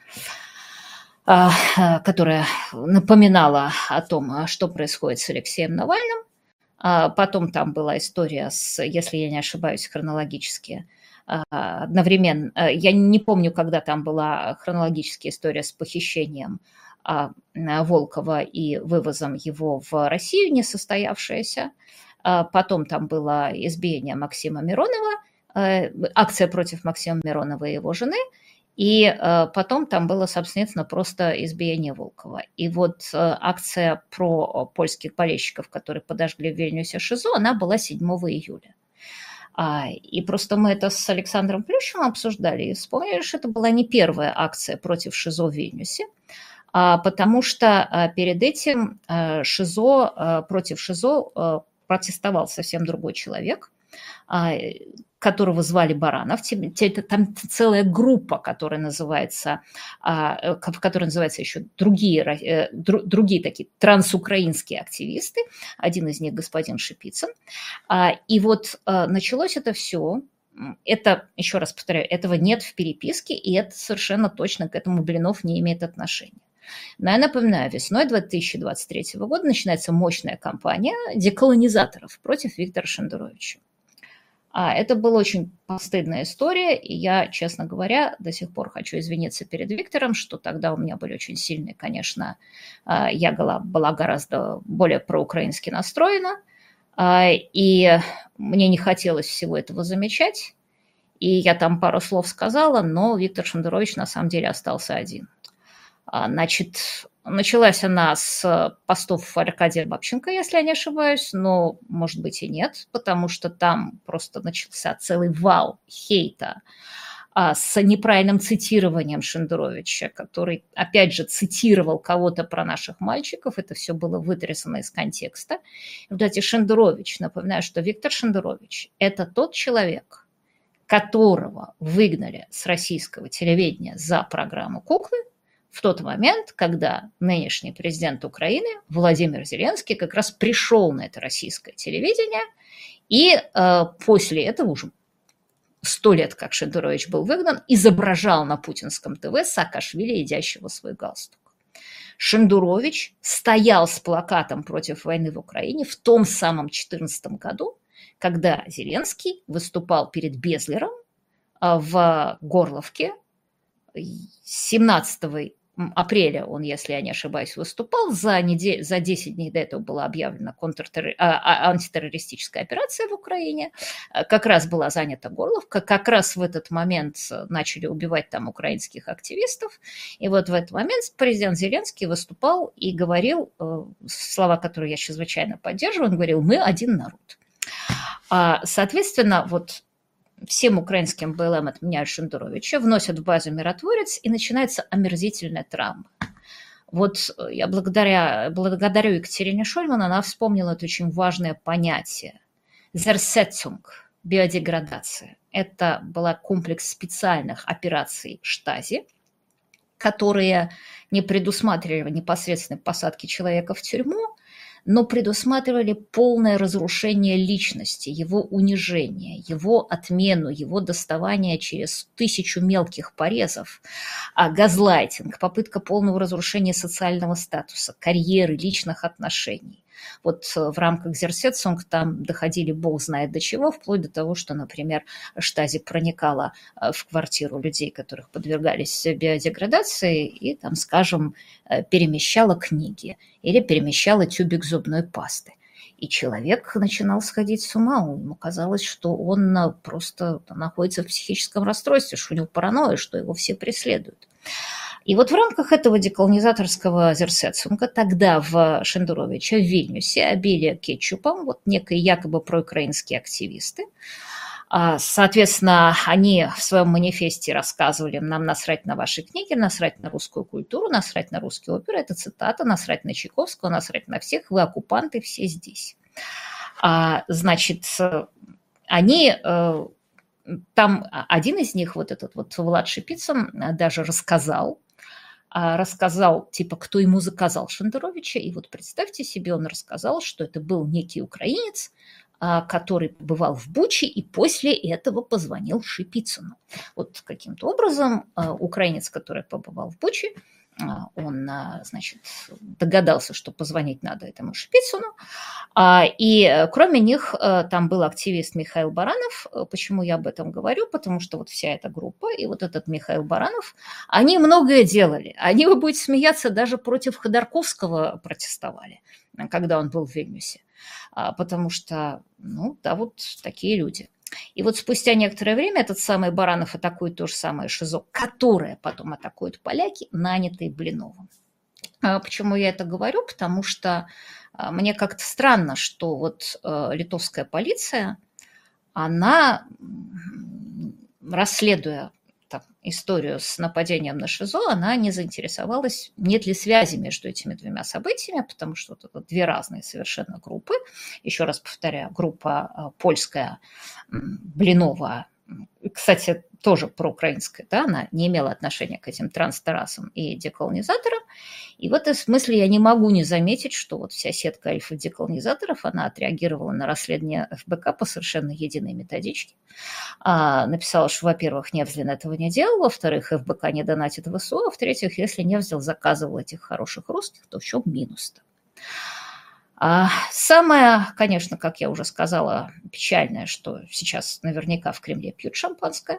которая напоминала о том, что происходит с Алексеем Навальным. Потом там была история с, если я не ошибаюсь, хронологически, одновременно, я не помню, когда там была хронологическая история с похищением Волкова и вывозом его в Россию, не состоявшаяся. Потом там было избиение Максима Миронова, акция против Максима Миронова и его жены, и потом там было, собственно, просто избиение Волкова. И вот акция про польских болельщиков, которые подожгли в Вильнюсе ШИЗО, она была седьмого июля. И просто мы это с Александром Плющевым обсуждали и вспомнили, что это была не первая акция против ШИЗО в Вильнюсе, потому что перед этим ШИЗО, против ШИЗО протестовал совсем другой человек, которого звали Баранов. Там целая группа, которая называется, в которой называются еще другие, другие такие трансукраинские активисты. Один из них господин Шипицын. И вот началось это все. Это, еще раз повторяю, этого нет в переписке, и это совершенно точно к этому Блинов не имеет отношения. Но я напоминаю, весной две тысячи двадцать третьего года начинается мощная кампания деколонизаторов против Виктора Шендеровича. А это была очень постыдная история, и я, честно говоря, до сих пор хочу извиниться перед Виктором, что тогда у меня были очень сильные, конечно, я была, была гораздо более проукраински настроена, и мне не хотелось всего этого замечать, и я там пару слов сказала, но Виктор Шендерович на самом деле остался один. Значит, началась она с постов Аркадия Бабченко, если я не ошибаюсь, но, может быть, и нет, потому что там просто начался целый вал хейта а, с неправильным цитированием Шендеровича, который, опять же, цитировал кого-то про наших мальчиков. Это все было вытрясано из контекста. И, кстати, Шендерович, напоминаю, что Виктор Шендерович – это тот человек, которого выгнали с российского телевидения за программу «Куклы», в тот момент, когда нынешний президент Украины Владимир Зеленский как раз пришел на это российское телевидение, и э, после этого уже сто лет, как Шендерович был выгнан, изображал на путинском ТВ Саакашвили, едящего свой галстук. Шендерович стоял с плакатом против войны в Украине в том самом две тысячи четырнадцатом году, когда Зеленский выступал перед Безлером э, в Горловке. семнадцатого апреля он, если я не ошибаюсь, выступал. За, неделю, за десять дней до этого была объявлена контртерр... а, антитеррористическая операция в Украине. Как раз была занята Горловка. Как раз в этот момент начали убивать там украинских активистов. И вот в этот момент президент Зеленский выступал и говорил, слова, которые я чрезвычайно поддерживаю, он говорил: «Мы один народ». Соответственно, вот всем украинским БЛМ отменяют Шендеровича, вносят в базу «Миротворец», и начинается омерзительная травма. Вот я благодаря, благодарю Екатерине Шульман, она вспомнила это очень важное понятие «Zersetzung», биодеградация. Это был комплекс специальных операций Штази, которые не предусматривали непосредственной посадки человека в тюрьму, но предусматривали полное разрушение личности, его унижение, его отмену, его доставание через тысячу мелких порезов, а газлайтинг, попытка полного разрушения социального статуса, карьеры, личных отношений. Вот в рамках Зерсетсунг там доходили бог знает до чего, вплоть до того, что, например, Штази проникала в квартиру людей, которых подвергались биодеградации, и там, скажем, перемещала книги или перемещала тюбик зубной пасты. И человек начинал сходить с ума. Ему казалось, что он просто находится в психическом расстройстве, что у него паранойя, что его все преследуют. И вот в рамках этого деколонизаторского Зерсетсунга тогда в Шендеровиче, в Вильнюсе, обили кетчупом вот некие якобы проукраинские активисты. Соответственно, они в своем манифесте рассказывали: нам насрать на ваши книги, насрать на русскую культуру, насрать на русские оперы. Это цитата: насрать на Чайковского, насрать на всех, вы оккупанты, все здесь. Значит, они... Там один из них, вот этот вот Влад Шипицын, даже рассказал, рассказал, типа, кто ему заказал Шендеровича. И вот представьте себе, он рассказал, что это был некий украинец, который побывал в Буче и после этого позвонил Шипицыну. Вот каким-то образом украинец, который побывал в Буче, он, значит, догадался, что позвонить надо этому Шипицыну. И кроме них там был активист Михаил Баранов. Почему я об этом говорю? Потому что вот вся эта группа и вот этот Михаил Баранов, они многое делали. Они, вы будете смеяться, даже против Ходорковского протестовали, когда он был в Вильнюсе. Потому что, ну, да, вот такие люди. И вот спустя некоторое время этот самый Баранов атакует то же самое ШИЗО, которое потом атакуют поляки, нанятые Блиновым. Почему я это говорю? Потому что мне как-то странно, что вот литовская полиция, она, расследуя там историю с нападением на ШИЗО, она не заинтересовалась, нет ли связи между этими двумя событиями, потому что это две разные совершенно группы. Еще раз повторяю, группа польская Блинова, кстати, тоже проукраинская, да, она не имела отношения к этим транстарасам и деколонизаторам. И в этом смысле я не могу не заметить, что вот вся сетка альфа-деколонизаторов, она отреагировала на расследование эф бэ ка по совершенно единой методичке. А, написала, что, во-первых, Невзлин этого не делал, во-вторых, эф бэ ка не донатит в ВСУ, а в-третьих, если Невзлин заказывал этих хороших русских, то в чем минус-то? А самое, конечно, как я уже сказала, печальное, что сейчас наверняка в Кремле пьют шампанское.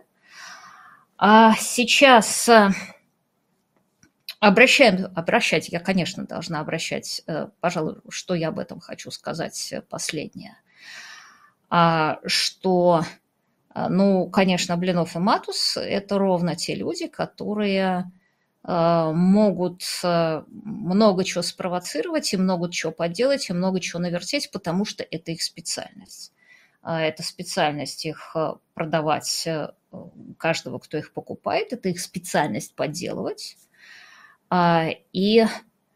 А сейчас обращаем, обращать, я, конечно, должна обращать, пожалуй, что я об этом хочу сказать последнее, что, ну, конечно, Блинов и Матус – это ровно те люди, которые могут много чего спровоцировать и много чего поделать, и много чего навертеть, потому что это их специальность. Это специальность их продавать каждого, кто их покупает, это их специальность подделывать. И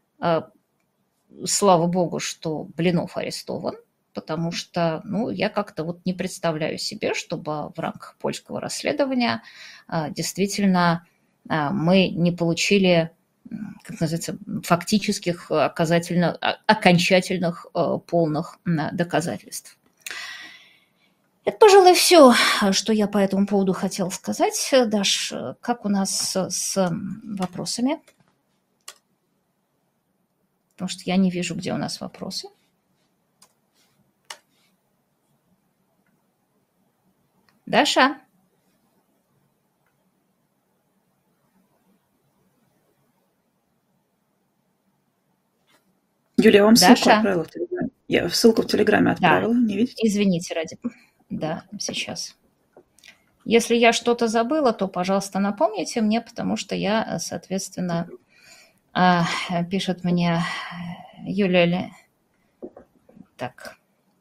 слава богу, что Блинов арестован, потому что, ну, я как-то вот не представляю себе, чтобы в рамках польского расследования действительно мы не получили, как называется, фактических, окончательных, полных доказательств. Это, пожалуй, все, что я по этому поводу хотела сказать. Даш, как у нас с вопросами? Потому что я не вижу, где у нас вопросы. Даша? Юлия, я вам ссылку Даша? отправила в Телеграме. Я ссылку в Телеграме отправила, Да. не видите? Извините, ради... Да, сейчас. Если я что-то забыла, то, пожалуйста, напомните мне, потому что я, соответственно, пишет мне Юлия... Так.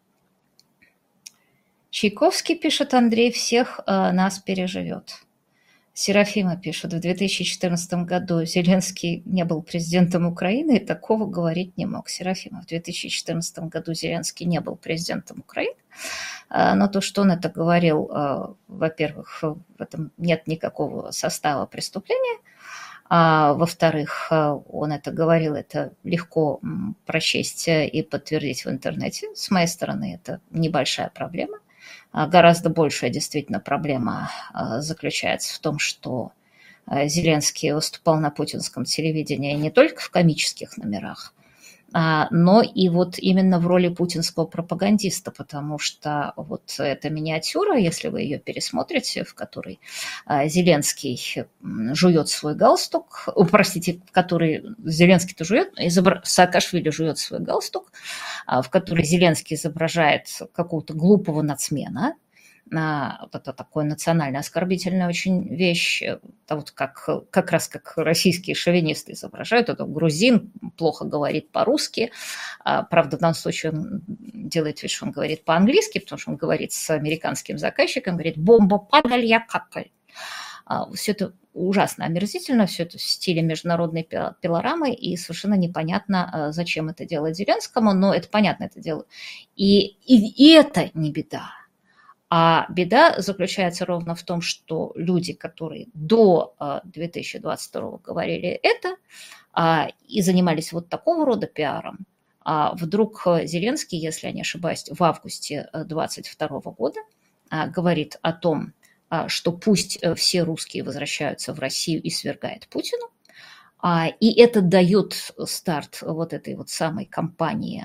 Чайковский, пишет Андрей, всех нас переживет. Серафима пишет, в две тысячи четырнадцатом году Зеленский не был президентом Украины и такого говорить не мог. Серафима, в две тысячи четырнадцатом году Зеленский не был президентом Украины, но то, что он это говорил, во-первых, в этом нет никакого состава преступления, А, во-вторых, он это говорил, это легко прочесть и подтвердить в интернете. С моей стороны, это небольшая проблема. Гораздо большая действительно проблема заключается в том, что Зеленский выступал на путинском телевидении не только в комических номерах, но и вот именно в роли путинского пропагандиста, потому что вот эта миниатюра, если вы ее пересмотрите, в которой Зеленский жует свой галстук, о, простите, в которой Зеленский-то жует, изобр... Саакашвили жует свой галстук, в которой Зеленский изображает какого-то глупого нацмена. Вот это такая национально оскорбительная очень вещь, вот как, как раз как российские шовинисты изображают, это грузин, плохо говорит по-русски, правда, в данном случае он делает вид, что он говорит по-английски, потому что он говорит с американским заказчиком, говорит «бомба падаль, я какаль». Все это ужасно омерзительно, все это в стиле международной пилорамы, и совершенно непонятно, зачем это делать Зеленскому, но это понятно, это дело. И, и, и это не беда. А беда заключается ровно в том, что люди, которые до две тысячи двадцать второго говорили это и занимались вот такого рода пиаром, вдруг Зеленский, если я не ошибаюсь, в августе двадцать второго года говорит о том, что пусть все русские возвращаются в Россию и свергает Путина, и это дает старт вот этой вот самой кампании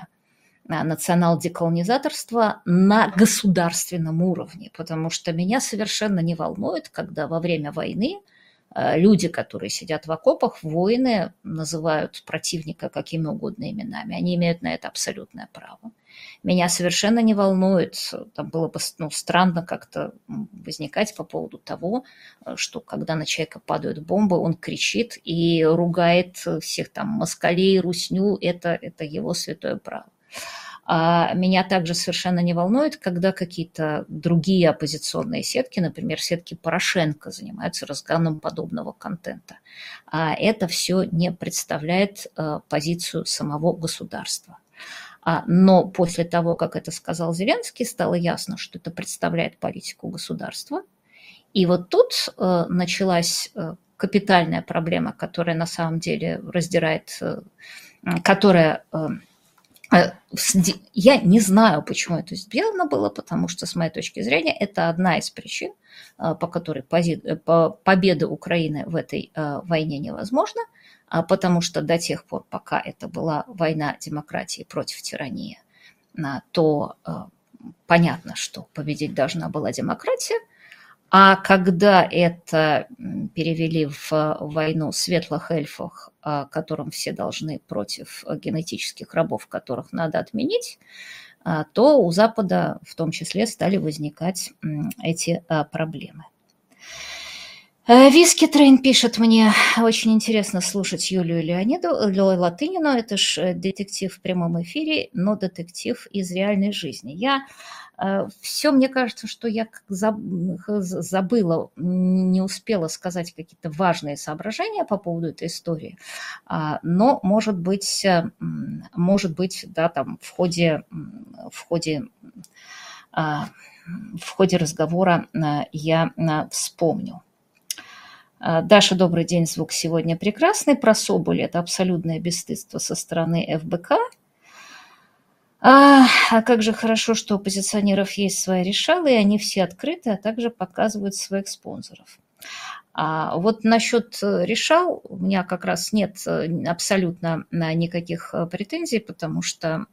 национал-деколонизаторства на государственном уровне, потому что меня совершенно не волнует, когда во время войны люди, которые сидят в окопах, воины, называют противника какими угодно именами. Они имеют на это абсолютное право. Меня совершенно не волнует, там было бы ну, странно как-то возникать по поводу того, что когда на человека падают бомбы, он кричит и ругает всех там москалей, русню, это, это его святое право. А меня также совершенно не волнует, когда какие-то другие оппозиционные сетки, например, сетки Порошенко, занимаются разгоном подобного контента. А это все не представляет позицию самого государства. Но после того, как это сказал Зеленский, стало ясно, что это представляет политику государства. И вот тут началась капитальная проблема, которая на самом деле раздирает, которая... Я не знаю, почему это сделано было, потому что, с моей точки зрения, это одна из причин, по которой победа Украины в этой войне невозможна, потому что до тех пор, пока это была война демократии против тирании, то понятно, что победить должна была демократия, а когда это перевели в войну светлых эльфов, которым все должны против генетических рабов, которых надо отменить, то у Запада в том числе стали возникать эти проблемы. Виски Трейн пишет мне, очень интересно слушать Юлию Леониду, Латынину, это ж детектив в прямом эфире, но детектив из реальной жизни. Я все, мне кажется, что я забыла, не успела сказать какие-то важные соображения по поводу этой истории, но, может быть, может быть, да, там в ходе, в ходе, в ходе разговора я вспомню. Даша, добрый день, звук сегодня прекрасный. Про Соболь это абсолютное бесстыдство со стороны эф бэ ка. А, а как же хорошо, что у оппозиционеров есть свои решалы, и они все открыты, а также показывают своих спонсоров. А вот насчет решал у меня как раз нет абсолютно никаких претензий, потому что...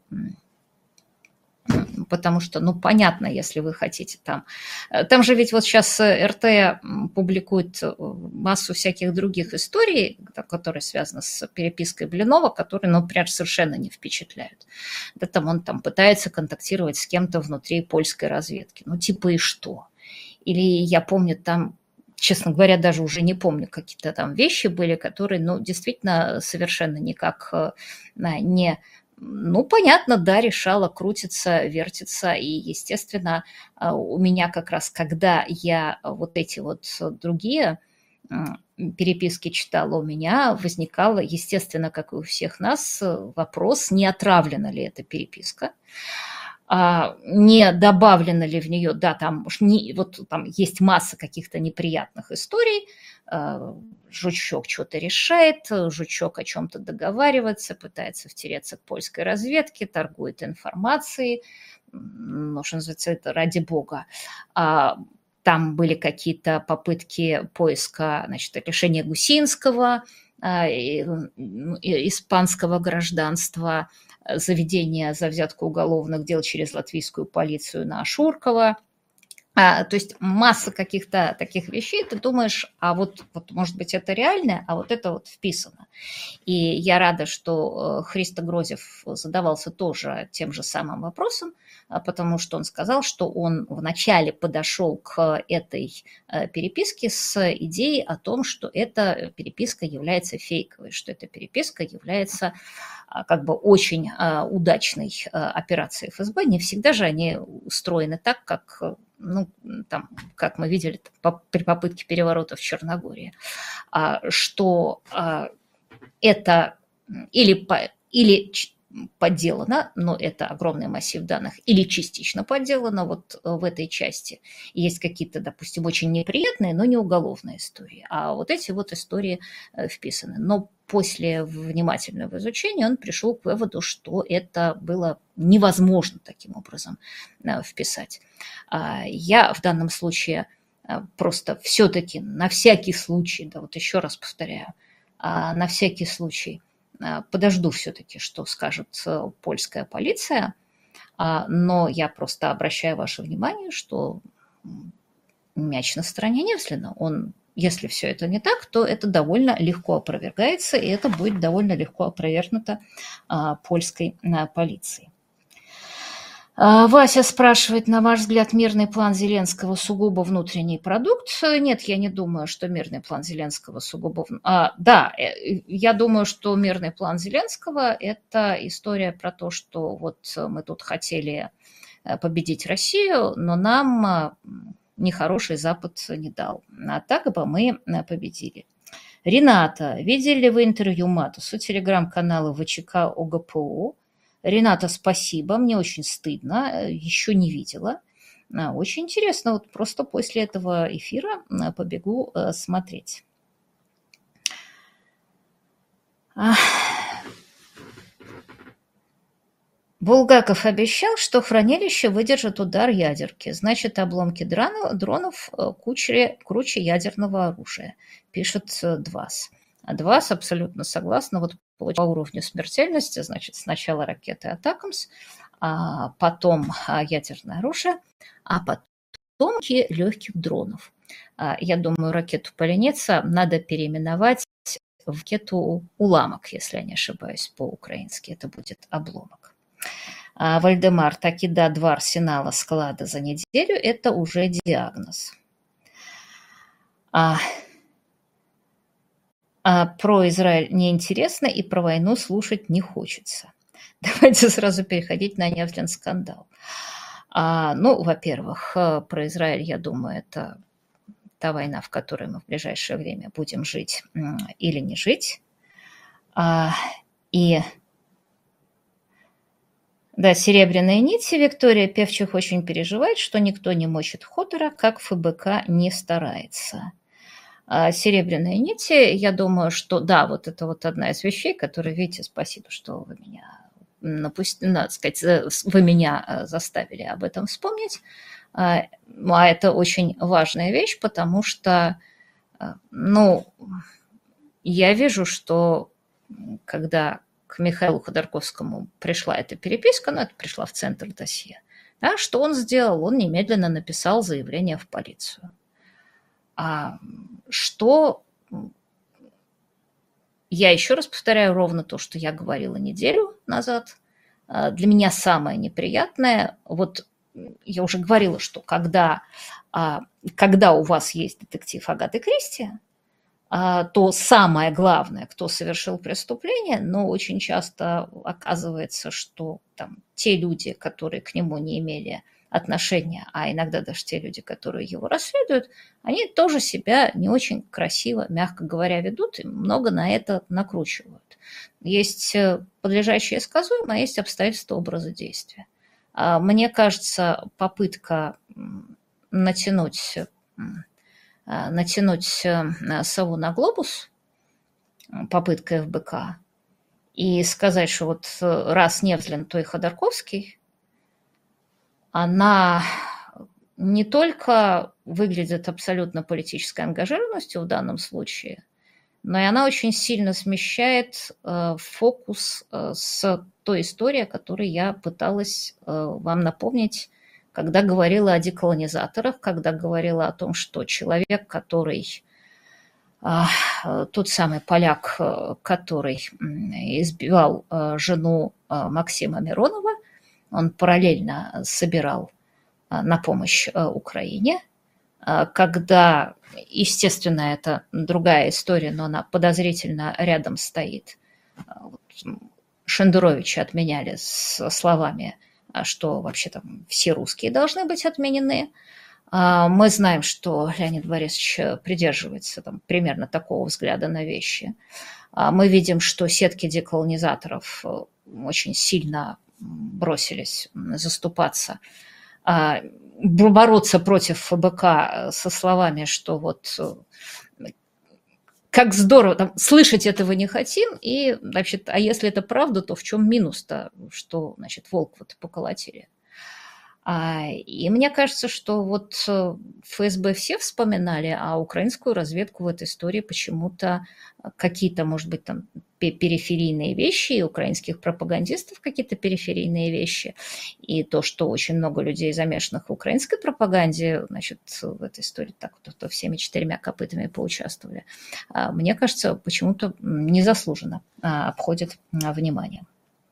Потому что, ну, понятно, если вы хотите там. Там же ведь вот сейчас эр тэ публикует массу всяких других историй, которые связаны с перепиской Блинова, которые, ну, например, совершенно не впечатляют. Да, там он там пытается контактировать с кем-то внутри польской разведки. Ну, типа и что? Или я помню там, честно говоря, даже уже не помню, какие-то там вещи были, которые, ну, действительно совершенно никак не... Ну, понятно, да, решала, крутится, вертится, и, естественно, у меня как раз, когда я вот эти вот другие переписки читала, у меня возникало, естественно, как и у всех нас, вопрос, не отравлена ли эта переписка, не добавлено ли в нее, да, там, не, вот там есть масса каких-то неприятных историй, Жучок что-то решает, Жучок о чем-то договаривается, пытается втереться к польской разведке, торгует информацией, ну, что называется, это ради бога. Там были какие-то попытки поиска, значит, решения Гусинского, испанского гражданства, заведения за взятку уголовных дел через латвийскую полицию на Шуркова. А, то есть масса каких-то таких вещей, ты думаешь, а вот, вот может быть это реально, а вот это вот вписано. И я рада, что Христо Грозев задавался тоже тем же самым вопросом, потому что он сказал, что он вначале подошел к этой переписке с идеей о том, что эта переписка является фейковой, что эта переписка является как бы очень удачной операцией эф эс бэ. Не всегда же они устроены так, как... ну, там, как мы видели при попытке переворота в Черногории, что это или, или подделано, но это огромный массив данных, или частично подделано вот в этой части. Есть какие-то, допустим, очень неприятные, но не уголовные истории, а вот эти вот истории вписаны. Но после внимательного изучения он пришел к выводу, что это было невозможно таким образом вписать. Я в данном случае просто все-таки на всякий случай, да вот еще раз повторяю, на всякий случай подожду все-таки, что скажет польская полиция, но я просто обращаю ваше внимание, что мяч на стороне Невзлина. Он, если все это не так, то это довольно легко опровергается, и это будет довольно легко опровергнуто польской полицией. Вася спрашивает, на ваш взгляд, мирный план Зеленского сугубо внутренний продукт? Нет, я не думаю, что мирный план Зеленского сугубо... А, да, я думаю, что мирный план Зеленского – это история про то, что вот мы тут хотели победить Россию, но нам нехороший Запад не дал. А так бы мы победили. Рената, видели ли вы интервью Матусу, телеграм-канала ВЧК ОГПУ? Рената, спасибо, мне очень стыдно, еще не видела. Очень интересно, вот просто после этого эфира побегу смотреть. Булгаков обещал, что хранилище выдержит удар ядерки. Значит, обломки дронов круче, круче ядерного оружия, пишет Двас. Двас абсолютно согласна. Вот по уровню смертельности, значит, сначала ракеты «Атакамс», а потом ядерное оружие, а потом легких дронов. Я думаю, ракету «Поленица» надо переименовать в ракету «Уламок», если я не ошибаюсь по-украински. Это будет обломок. Вальдемар, таки да, два арсенала склада за неделю – это уже диагноз. А, а про Израиль неинтересно и про войну слушать не хочется. Давайте сразу переходить на Невзлин скандал. А, ну, во-первых, про Израиль, я думаю, это та война, в которой мы в ближайшее время будем жить или не жить. А, и... Да, серебряные нити. Виктория Певчих очень переживает, что никто не мочит Ходора, как эф бэ ка не старается. А серебряные нити, я думаю, что да, вот это вот одна из вещей, которые, видите, спасибо, что вы меня, напусти, надо сказать, вы меня заставили об этом вспомнить. А это очень важная вещь, потому что, ну, я вижу, что когда к Михаилу Ходорковскому пришла эта переписка, но это пришла в центр досье. Да, что он сделал? Он немедленно написал заявление в полицию. А что... Я еще раз повторяю ровно то, что я говорила неделю назад. Для меня самое неприятное, вот я уже говорила, что когда, когда у вас есть детектив Агаты Кристи, то самое главное, кто совершил преступление, но очень часто оказывается, что там те люди, которые к нему не имели отношения, а иногда даже те люди, которые его расследуют, они тоже себя не очень красиво, мягко говоря, ведут и много на это накручивают. Есть подлежащее сказуемое, а есть обстоятельства образа действия. Мне кажется, попытка натянуть натянуть сову на глобус, попытка эф бэ ка, и сказать, что вот раз Невзлин, то и Ходорковский, она не только выглядит абсолютно политической ангажированностью в данном случае, но и она очень сильно смещает э, фокус э, с той историей, которую я пыталась э, вам напомнить, когда говорила о деколонизаторах, когда говорила о том, что человек, который, э, тот самый поляк, э, который избивал э, жену э, Максима Миронова, он параллельно собирал э, на помощь э, Украине, когда, естественно, это другая история, но она подозрительно рядом стоит. Шендеровича отменяли со словами, что вообще там все русские должны быть отменены. Мы знаем, что Леонид Борисович придерживается там, примерно такого взгляда на вещи. Мы видим, что сетки деколонизаторов очень сильно бросились заступаться, бороться против эф бэ ка со словами, что вот как здорово, там, слышать этого не хотим, и, значит, а если это правда, то в чем минус-то, что, значит, волк вот поколотили. А, и мне кажется, что вот эф эс бэ все вспоминали, а украинскую разведку в этой истории почему-то какие-то, может быть, там периферийные вещи, и украинских пропагандистов какие-то периферийные вещи, и то, что очень много людей, замешанных в украинской пропаганде, значит, в этой истории так вот, то всеми четырьмя копытами поучаствовали, мне кажется, почему-то незаслуженно обходит внимание.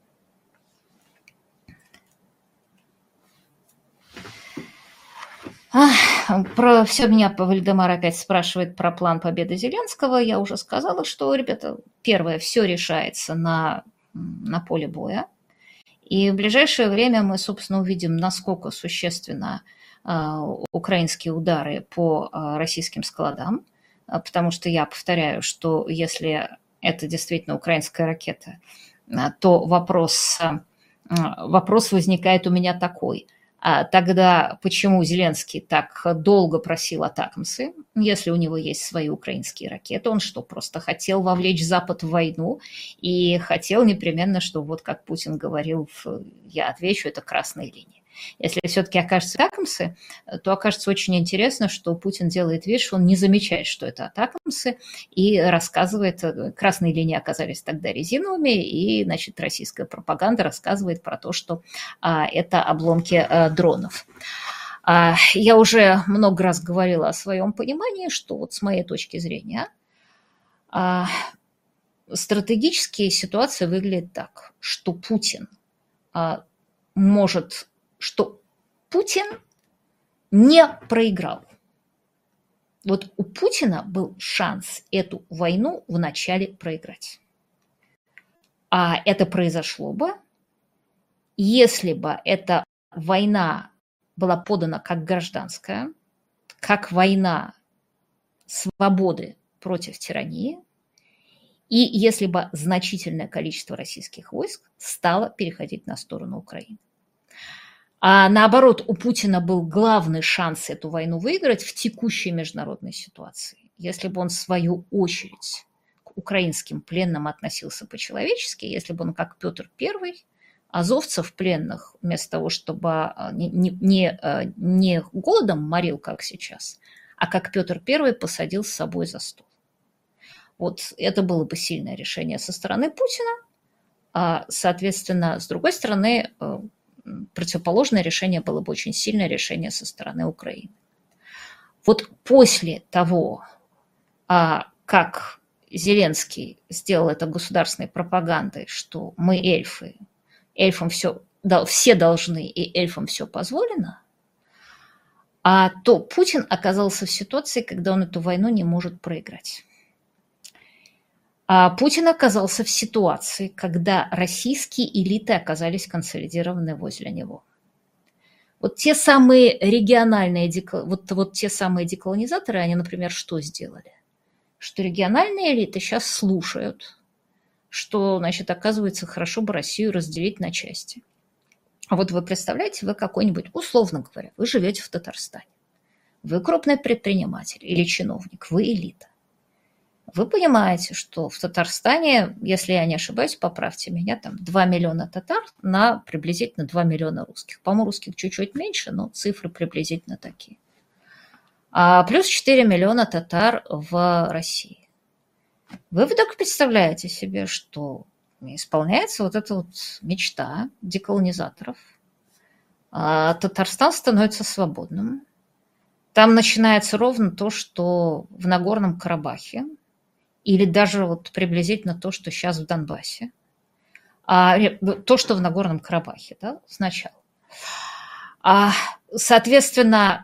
Про все меня Вальдемар опять спрашивает про план победы Зеленского. Я уже сказала, что, ребята, первое, все решается на, на поле боя. И в ближайшее время мы, собственно, увидим, насколько существенно э, украинские удары по э, российским складам. Потому что я повторяю, что если это действительно украинская ракета, э, то вопрос, э, вопрос возникает у меня такой – А тогда почему Зеленский так долго просил атакамсы, если у него есть свои украинские ракеты? Он что, просто хотел вовлечь Запад в войну и хотел непременно, что вот как Путин говорил, я отвечу, это красные линии. Если все-таки окажется атакамсы, то окажется очень интересно, что Путин делает вид, что он не замечает, что это атакамсы, и рассказывает, красные линии оказались тогда резиновыми, и, значит, российская пропаганда рассказывает про то, что а, это обломки а, дронов. А, я уже много раз говорила о своем понимании, что вот с моей точки зрения а, стратегически ситуация выглядит так, что Путин а, может... что Путин не проиграл. Вот у Путина был шанс эту войну вначале проиграть. А это произошло бы, если бы эта война была подана как гражданская, как война свободы против тирании, и если бы значительное количество российских войск стало переходить на сторону Украины. А наоборот, у Путина был главный шанс эту войну выиграть в текущей международной ситуации. Если бы он, в свою очередь, к украинским пленным относился по-человечески, если бы он, как Петр Первый, азовцев пленных, вместо того, чтобы не, не, не голодом морил, как сейчас, а как Петр Первый посадил с собой за стол. Вот это было бы сильное решение со стороны Путина. А, соответственно, с другой стороны... противоположное решение было бы очень сильное решение со стороны Украины. Вот после того, как Зеленский сделал это государственной пропагандой, что мы эльфы, эльфам все, все должны и эльфам все позволено, а то Путин оказался в ситуации, когда он эту войну не может проиграть. А Путин оказался в ситуации, когда российские элиты оказались консолидированы возле него. Вот те самые региональные, вот, вот те самые деколонизаторы, они, например, что сделали? Что региональные элиты сейчас слушают, что, значит, оказывается, хорошо бы Россию разделить на части. А вот вы представляете, вы какой-нибудь, условно говоря, вы живете в Татарстане. Вы крупный предприниматель или чиновник, вы элита. Вы понимаете, что в Татарстане, если я не ошибаюсь, поправьте меня, там два миллиона татар на приблизительно два миллиона русских. По-моему, русских чуть-чуть меньше, но цифры приблизительно такие. А плюс четыре миллиона татар в России. Вы вдруг представляете себе, что исполняется вот эта вот мечта деколонизаторов. А Татарстан становится свободным. Там начинается ровно то, что в Нагорном Карабахе, или даже вот приблизительно то, что сейчас в Донбассе. А, то, что в Нагорном Карабахе, да, сначала. А, соответственно,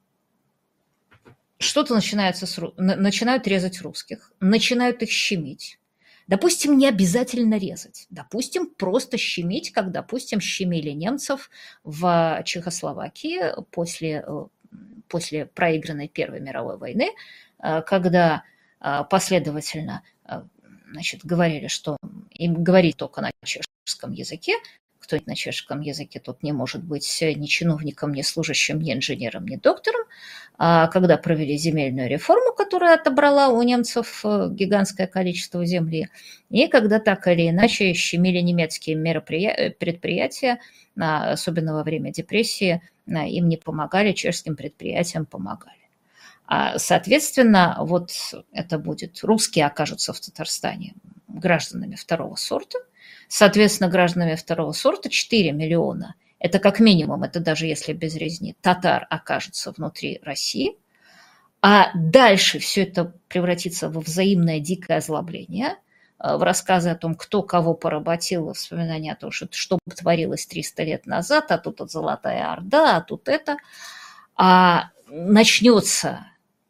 что-то начинается с, начинают резать русских, начинают их щемить. Допустим, не обязательно резать. Допустим, просто щемить, как, допустим, щемили немцев в Чехословакии после, после проигранной Первой мировой войны, когда последовательно, значит, говорили, что им говорить только на чешском языке. Кто на чешском языке, тот не может быть ни чиновником, ни служащим, ни инженером, ни доктором. А когда провели земельную реформу, которая отобрала у немцев гигантское количество земли, и когда так или иначе щемили немецкие предприятия, особенно во время депрессии, им не помогали, чешским предприятиям помогали. Соответственно, вот это будет, русские окажутся в Татарстане гражданами второго сорта. Соответственно, гражданами второго сорта четыре миллиона, это как минимум, это даже если без резни, татар окажутся внутри России. А дальше все это превратится во взаимное дикое озлобление, в рассказы о том, кто кого поработил, вспоминания о том, что, что творилось триста лет назад, а тут вот Золотая Орда, а тут это. А начнется,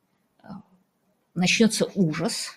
начнется ужас,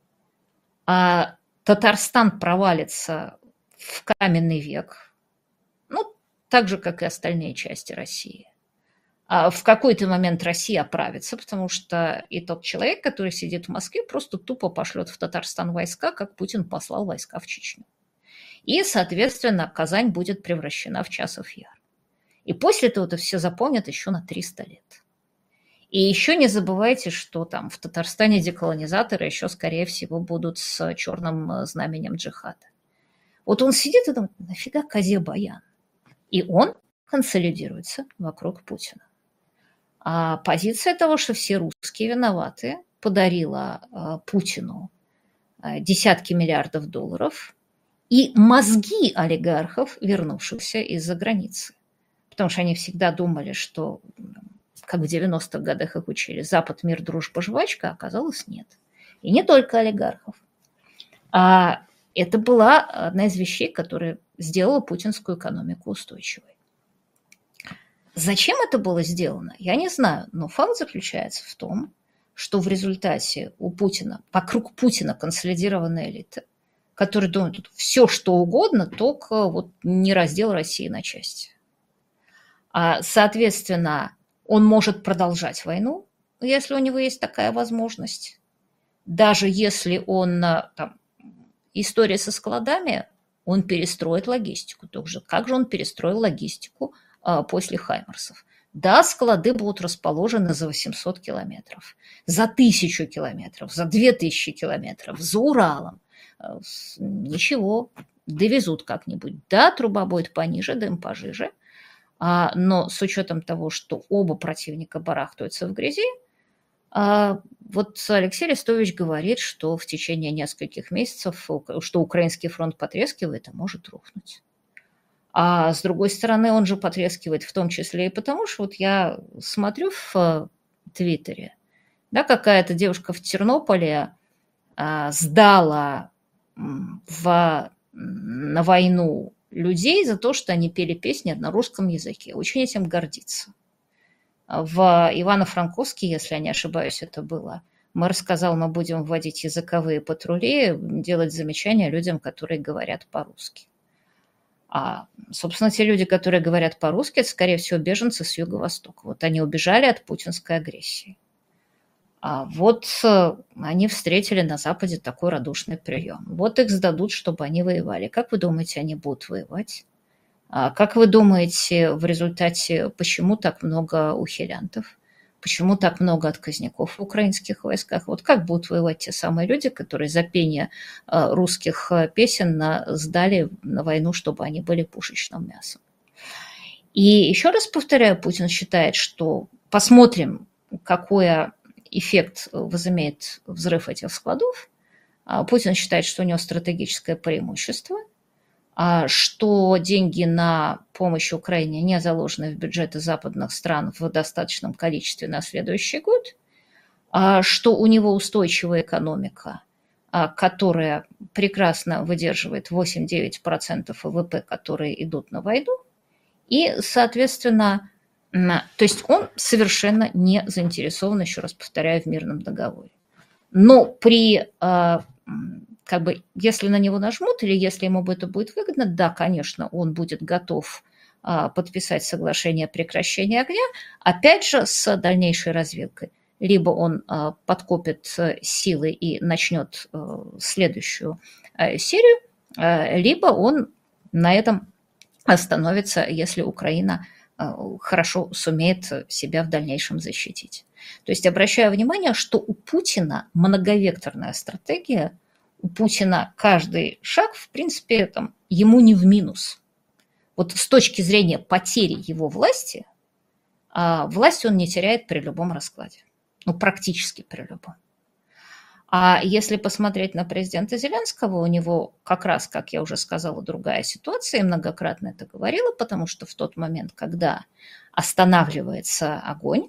а Татарстан провалится в каменный век, ну, так же, как и остальные части России. А в какой-то момент Россия оправится, потому что и тот человек, который сидит в Москве, просто тупо пошлет в Татарстан войска, как Путин послал войска в Чечню. И, соответственно, Казань будет превращена в Часов Яр. И после этого это все запомнят еще на триста лет. И еще не забывайте, что там в Татарстане деколонизаторы еще, скорее всего, будут с черным знаменем джихада. Вот он сидит и думает, нафига козе баян? И он консолидируется вокруг Путина. А позиция того, что все русские виноваты, подарила Путину десятки миллиардов долларов и мозги олигархов, вернувшихся из-за границы. Потому что они всегда думали, что, как в девяностых годах их учили, Запад, мир, дружба, жвачка, а оказалось нет. И не только олигархов. А это была одна из вещей, которая сделала путинскую экономику устойчивой. Зачем это было сделано, я не знаю, но факт заключается в том, что в результате у Путина, вокруг Путина консолидированная элита, которая думает тут все, что угодно, только вот не раздел России на части. А, соответственно, он может продолжать войну, если у него есть такая возможность. Даже если он, там, история со складами, он перестроит логистику. Тоже, как же он перестроил логистику а, после Хаймарсов? Да, склады будут расположены за восемьсот километров, за тысячу километров, за две тысячи километров, за Уралом. Ничего, довезут как-нибудь. Да, труба будет пониже, дым пожиже, а, но с учетом того, что оба противника барахтаются в грязи, а, вот Алексей Арестович говорит, что в течение нескольких месяцев, что украинский фронт потрескивает, а может рухнуть. А с другой стороны, он же потрескивает в том числе и потому, что вот я смотрю в Твиттере, да, какая-то девушка в Тернополе а, сдала в, на войну людей за то, что они пели песни на русском языке. Очень этим гордится. В Ивано-Франковске, если я не ошибаюсь, это было, мэр сказал, мы будем вводить языковые патрули, делать замечания людям, которые говорят по-русски. А, собственно, те люди, которые говорят по-русски, это, скорее всего, беженцы с Юго-Востока. Вот они убежали от путинской агрессии. А вот они встретили на Западе такой радушный прием. Вот их сдадут, чтобы они воевали. Как вы думаете, они будут воевать? А как вы думаете, в результате, почему так много ухилянтов? почему так много отказников в украинских войсках. Вот как будут воевать те самые люди, которые за пение русских песен сдали на войну, чтобы они были пушечным мясом. И еще раз повторяю, Путин считает, что посмотрим, какой эффект возымеет взрыв этих складов. Путин считает, что у него стратегическое преимущество, что деньги на помощь Украине не заложены в бюджеты западных стран в достаточном количестве на следующий год, что у него устойчивая экономика, которая прекрасно выдерживает восемь-девять процентов ВВП, которые идут на войну, и, соответственно, то есть он совершенно не заинтересован, еще раз повторяю, в мирном договоре. Но при, как бы, если на него нажмут или если ему это будет выгодно, да, конечно, он будет готов подписать соглашение о прекращении огня, опять же, с дальнейшей развилкой. Либо он подкопит силы и начнет следующую серию, либо он на этом остановится, если Украина хорошо сумеет себя в дальнейшем защитить. То есть обращаю внимание, что у Путина многовекторная стратегия, у Путина каждый шаг, в принципе, там, ему не в минус. Вот с точки зрения потери его власти, власть он не теряет при любом раскладе. Ну, практически при любом. А если посмотреть на президента Зеленского, у него как раз, как я уже сказала, другая ситуация, и многократно это говорила, потому что в тот момент, когда останавливается огонь,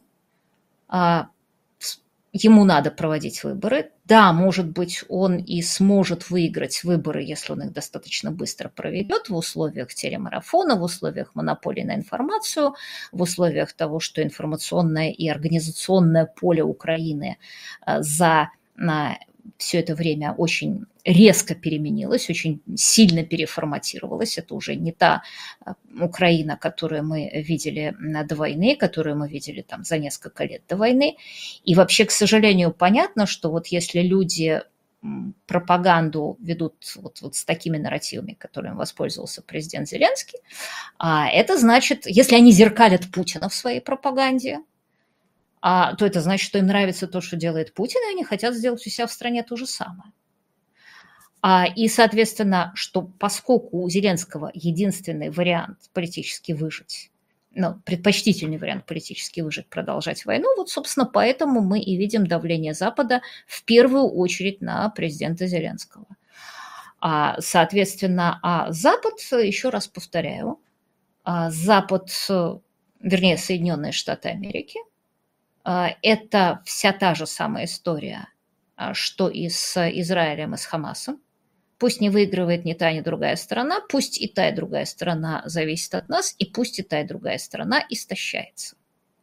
ему надо проводить выборы. Да, может быть, он и сможет выиграть выборы, если он их достаточно быстро проведет в условиях телемарафона, в условиях монополии на информацию, в условиях того, что информационное и организационное поле Украины за все это время очень резко переменилось, очень сильно переформатировалось. Это уже не та Украина, которую мы видели до войны, которую мы видели там за несколько лет до войны. И вообще, к сожалению, понятно, что вот если люди пропаганду ведут вот, вот с такими нарративами, которыми воспользовался президент Зеленский, это значит, если они зеркалят Путина в своей пропаганде, А, то это значит, что им нравится то, что делает Путин, и они хотят сделать у себя в стране то же самое. А, и, соответственно, что поскольку у Зеленского единственный вариант политически выжить, ну, предпочтительный вариант политически выжить, продолжать войну, вот, собственно, поэтому мы и видим давление Запада в первую очередь на президента Зеленского. А, соответственно, а Запад, еще раз повторяю, а Запад, вернее, Соединенные Штаты Америки, это вся та же самая история, что и с Израилем, и с Хамасом. Пусть не выигрывает ни та, ни другая сторона, пусть и та, и другая сторона зависит от нас, и пусть и та, и другая сторона истощается.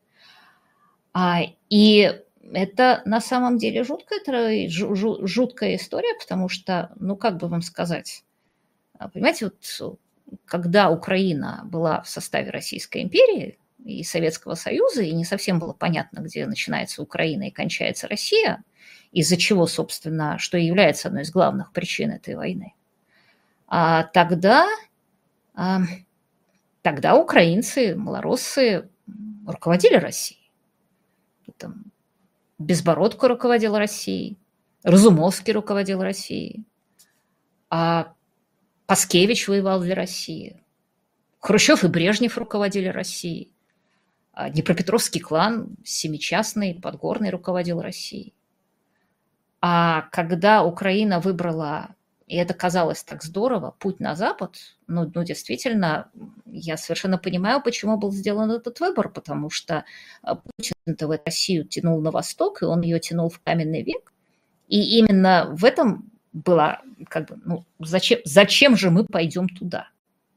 И это на самом деле жуткая, жуткая история, потому что, ну как бы вам сказать, понимаете, вот когда Украина была в составе Российской империи, и Советского Союза, и не совсем было понятно, где начинается Украина и кончается Россия, из-за чего, собственно, что и является одной из главных причин этой войны. А тогда, а, тогда украинцы, малороссы руководили Россией. Там, Безбородко руководил Россией, Разумовский руководил Россией, а Паскевич воевал для России, Хрущев и Брежнев руководили Россией. Днепропетровский клан, семичастный, Подгорный руководил Россией. А когда Украина выбрала, и это казалось так здорово, путь на Запад, ну, ну действительно, я совершенно понимаю, почему был сделан этот выбор, потому что Путин-то в Россию тянул на восток, и он ее тянул в каменный век. И именно в этом была, как бы, ну, зачем, зачем же мы пойдем туда?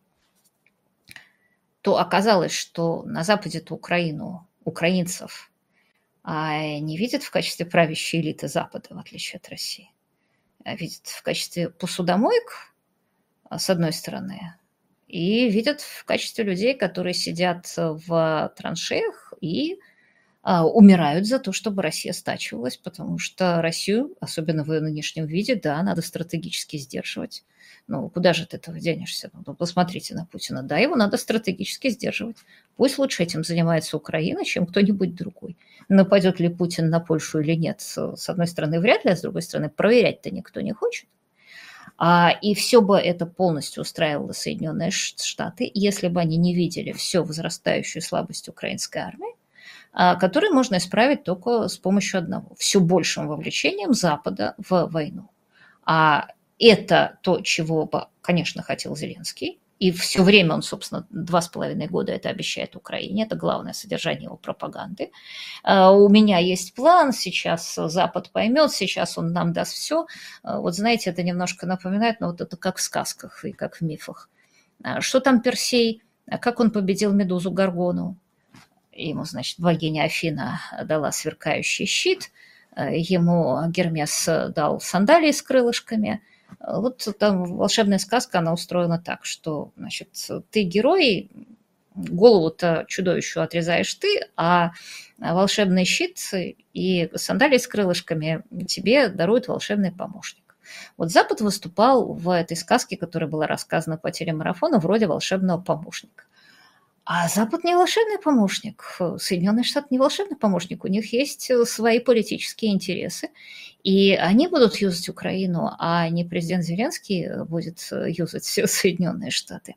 То оказалось, что на Западе-то Украину, украинцев не видят в качестве правящей элиты Запада, в отличие от России. Видят в качестве посудомоек, с одной стороны, и видят в качестве людей, которые сидят в траншеях и умирают за то, чтобы Россия стачивалась, потому что Россию, особенно в ее нынешнем виде, да, надо стратегически сдерживать. Ну, куда же от этого денешься? Ну, посмотрите на Путина. Да, его надо стратегически сдерживать. Пусть лучше этим занимается Украина, чем кто-нибудь другой. Нападет ли Путин на Польшу или нет, с одной стороны, вряд ли, а с другой стороны, проверять-то никто не хочет. А, и все бы это полностью устраивало Соединенные Штаты, если бы они не видели всю возрастающую слабость украинской армии, которые можно исправить только с помощью одного – все большим вовлечением Запада в войну. А это то, чего бы, конечно, хотел Зеленский. И все время он, собственно, два с половиной года это обещает Украине. Это главное содержание его пропаганды. У меня есть план, сейчас Запад поймет, сейчас он нам даст все. Вот знаете, это немножко напоминает, но вот это как в сказках и как в мифах. Что там Персей, как он победил Медузу Горгону? Ему, значит, богиня Афина дала сверкающий щит, ему Гермес дал сандалии с крылышками. Вот там волшебная сказка, она устроена так, что, значит, ты герой, голову-то чудовищу отрезаешь ты, а волшебный щит и сандалии с крылышками тебе дарует волшебный помощник. Вот Запад выступал в этой сказке, которая была рассказана по телемарафону, вроде волшебного помощника. А Запад не волшебный помощник, Соединенные Штаты не волшебный помощник, у них есть свои политические интересы, и они будут юзать Украину, а не президент Зеленский будет юзать Соединенные Штаты.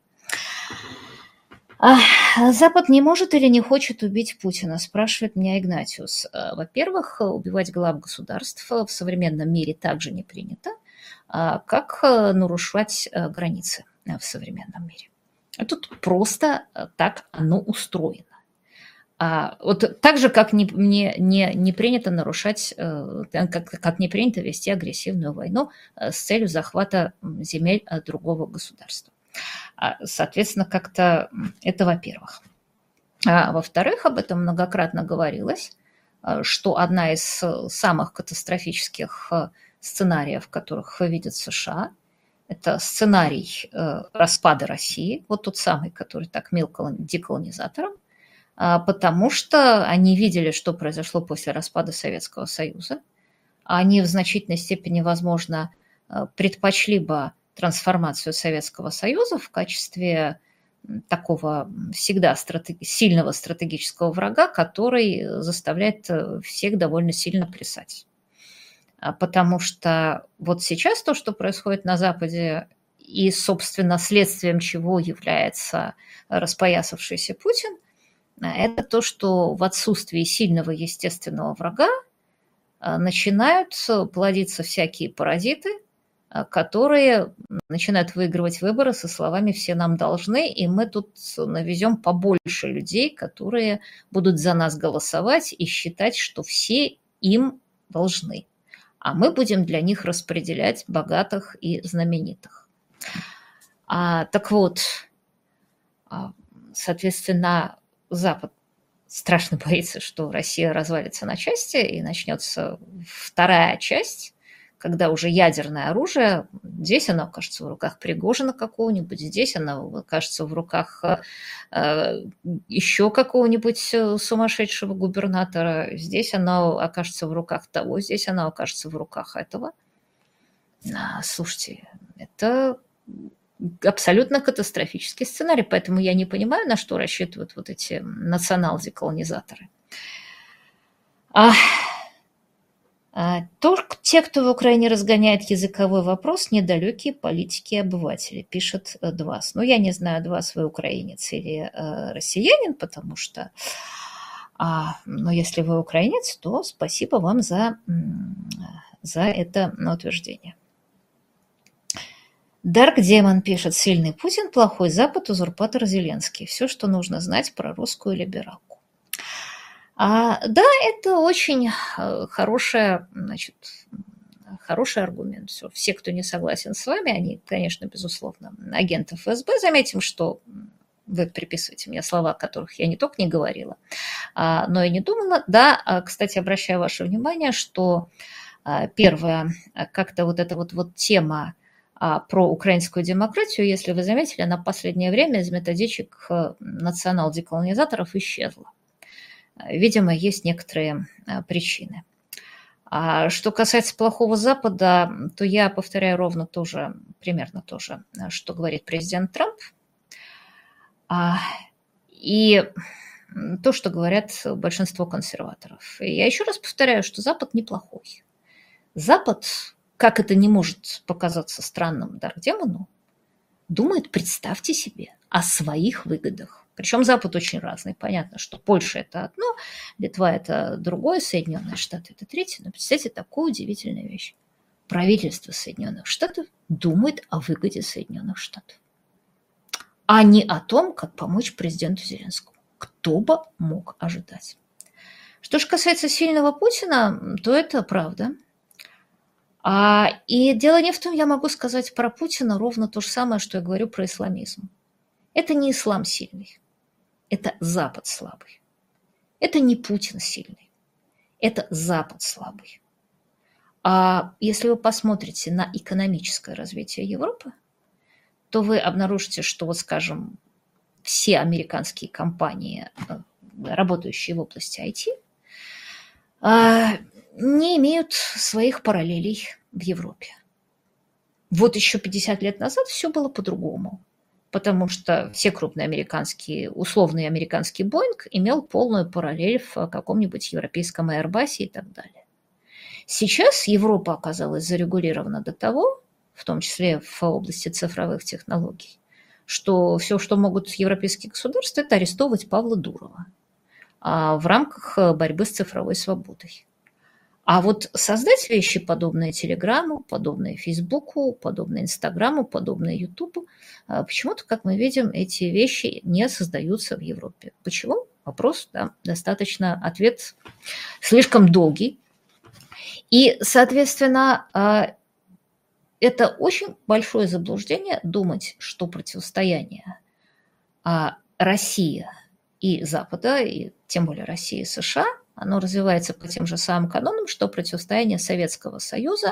А Запад не может или не хочет убить Путина, спрашивает меня Игнатиус. Во-первых, убивать глав государств в современном мире также не принято, как нарушать границы в современном мире. Тут просто так оно устроено. А, вот так же, как не, не, не, не принято нарушать, как, как не принято вести агрессивную войну с целью захвата земель другого государства. Соответственно, как-то это во-первых. А во-вторых, об этом многократно говорилось, что одна из самых катастрофических сценариев, в которых видят США, это сценарий э, распада России, вот тот самый, который так мил деколонизаторам, э, потому что они видели, что произошло после распада Советского Союза. Они в значительной степени, возможно, э, предпочли бы трансформацию Советского Союза в качестве такого всегда стратеги- сильного стратегического врага, который заставляет всех довольно сильно плясать. Потому что вот сейчас то, что происходит на Западе, и, собственно, следствием чего является распоясавшийся Путин, это то, что в отсутствии сильного естественного врага начинают плодиться всякие паразиты, которые начинают выигрывать выборы со словами «все нам должны», и мы тут навезем побольше людей, которые будут за нас голосовать и считать, что все им должны. А мы будем для них распределять богатых и знаменитых. А, так вот, соответственно, Запад страшно боится, что Россия развалится на части, и начнется вторая часть, когда уже ядерное оружие, здесь оно окажется в руках Пригожина какого-нибудь, здесь оно окажется в руках э, еще какого-нибудь сумасшедшего губернатора, здесь оно окажется в руках того, здесь оно окажется в руках этого. А, слушайте, это абсолютно катастрофический сценарий, поэтому я не понимаю, на что рассчитывают вот эти национал-деколонизаторы. А... Только те, кто в Украине разгоняет языковой вопрос, недалекие политики и обыватели, пишет Двас. Ну, я не знаю, Двас, вы украинец или э, россиянин, потому что, а, но если вы украинец, то спасибо вам за, за это утверждение. Дарк Демон пишет: сильный Путин, плохой Запад, узурпатор Зеленский. Все, что нужно знать про русскую либералку. А, да, это очень хорошая, значит, хороший аргумент. Все, все, кто не согласен с вами, они, конечно, безусловно, агенты эф эс бэ. Заметим, что вы приписываете мне слова, которых я не только не говорила, но и не думала. Да, кстати, обращаю ваше внимание, что первое, как-то вот эта вот, вот тема про украинскую демократию, если вы заметили, она в последнее время из методичек национал-деколонизаторов исчезла. видимо, есть некоторые причины. А что касается плохого Запада, то я повторяю ровно то же, примерно то же, что говорит президент Трамп. И то, что говорят большинство консерваторов. И я еще раз повторяю, что Запад неплохой. Запад, как это не может показаться странным Дардемону, думает, представьте себе, о своих выгодах. Причем Запад очень разный. Понятно, что Польша – это одно, Литва – это другое, Соединенные Штаты – это третье. Но представьте такую удивительную вещь. Правительство Соединенных Штатов думает о выгоде Соединенных Штатов, а не о том, как помочь президенту Зеленскому. Кто бы мог ожидать? Что же касается сильного Путина, то это правда. А, и дело не в том, я могу сказать про Путина ровно то же самое, что я говорю про исламизм. Это не ислам сильный, это Запад слабый. Это не Путин сильный, это Запад слабый. А если вы посмотрите на экономическое развитие Европы, то вы обнаружите, что, вот, скажем, все американские компании, работающие в области ай ти, не имеют своих параллелей в Европе. Вот еще пятьдесят лет назад все было по-другому, потому что все крупные американские, условный американский Боинг имел полную параллель в каком-нибудь европейском Airbus и так далее. Сейчас Европа оказалась зарегулирована до того, в том числе в области цифровых технологий, что все, что могут европейские государства, это арестовывать Павла Дурова в рамках борьбы с цифровой свободой. А вот создать вещи, подобные Телеграму, подобные Фейсбуку, подобные Инстаграму, подобные Ютубу, почему-то, как мы видим, эти вещи не создаются в Европе. Почему? Вопрос, да, достаточно, ответ слишком долгий. И, соответственно, это очень большое заблуждение думать, что противостояние России и Запада, и тем более России и США, оно развивается по тем же самым канонам, что противостояние Советского Союза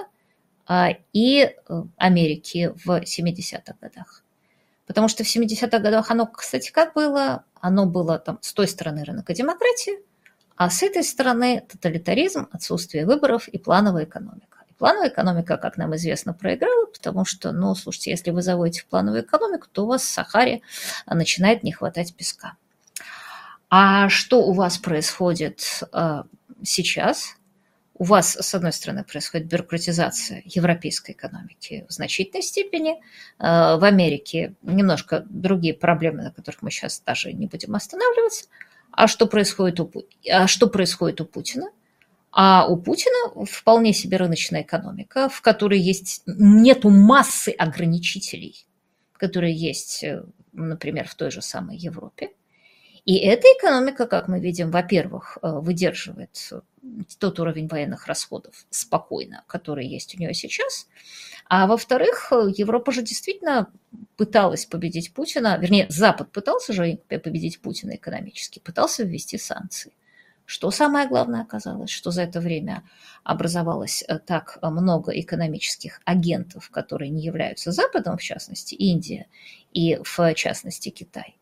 и Америки в семидесятых годах. Потому что в семидесятых годах оно, кстати, как было? Оно было там с той стороны рынок и демократия, а с этой стороны тоталитаризм, отсутствие выборов и плановая экономика. И плановая экономика, как нам известно, проиграла, потому что, ну, слушайте, если вы заводите в плановую экономику, то у вас в Сахаре начинает не хватать песка. А что у вас происходит э, сейчас? У вас, с одной стороны, происходит бюрократизация европейской экономики в значительной степени. Э, в Америке немножко другие проблемы, на которых мы сейчас даже не будем останавливаться. А что происходит у, а что происходит у Путина? А у Путина вполне себе рыночная экономика, в которой есть, нету массы ограничителей, которые есть, например, в той же самой Европе. И эта экономика, как мы видим, во-первых, выдерживает тот уровень военных расходов спокойно, который есть у нее сейчас, а во-вторых, Европа же действительно пыталась победить Путина, вернее, Запад пытался же победить Путина экономически, пытался ввести санкции. Что самое главное оказалось, что за это время образовалось так много экономических агентов, которые не являются Западом, в частности, Индия и, в частности, Китай,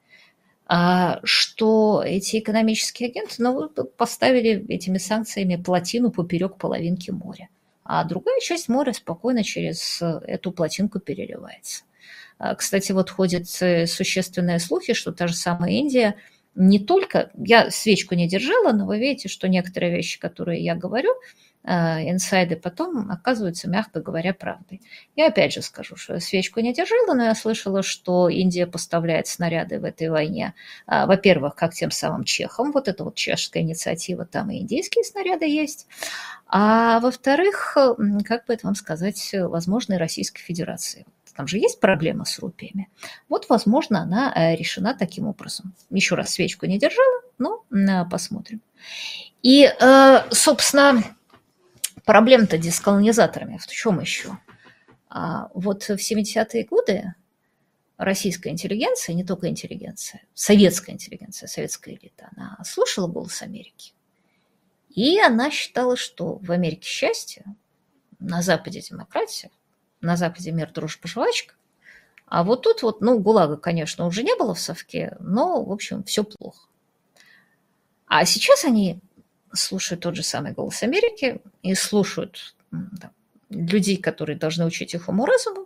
что эти экономические агенты, ну, поставили этими санкциями плотину поперек половинки моря, а другая часть моря спокойно через эту плотинку переливается. Кстати, вот ходят существенные слухи, что та же самая Индия не только... Я свечку не держала, но вы видите, что некоторые вещи, которые я говорю, инсайды потом оказываются, мягко говоря, правдой. Я опять же скажу, что я свечку не держала, но я слышала, что Индия поставляет снаряды в этой войне, во-первых, как тем самым чехам, вот это вот чешская инициатива, там и индийские снаряды есть, а во-вторых, как бы это вам сказать, возможно, и Российской Федерации. Там же есть проблема с рупиями. Вот, возможно, она решена таким образом. Еще раз свечку не держала, но посмотрим. И, собственно, проблема-то с колонизаторами в чем еще? Вот в семидесятые годы российская интеллигенция, не только интеллигенция, советская интеллигенция, советская элита, она слушала голос Америки. И она считала, что в Америке счастье, на Западе демократия, на Западе мир, дружба, жвачка. А вот тут вот, ну, ГУЛАГа, конечно, уже не было в совке, но, в общем, все плохо. А сейчас они слушают тот же самый «Голос Америки» и слушают там людей, которые должны учить их уму-разуму,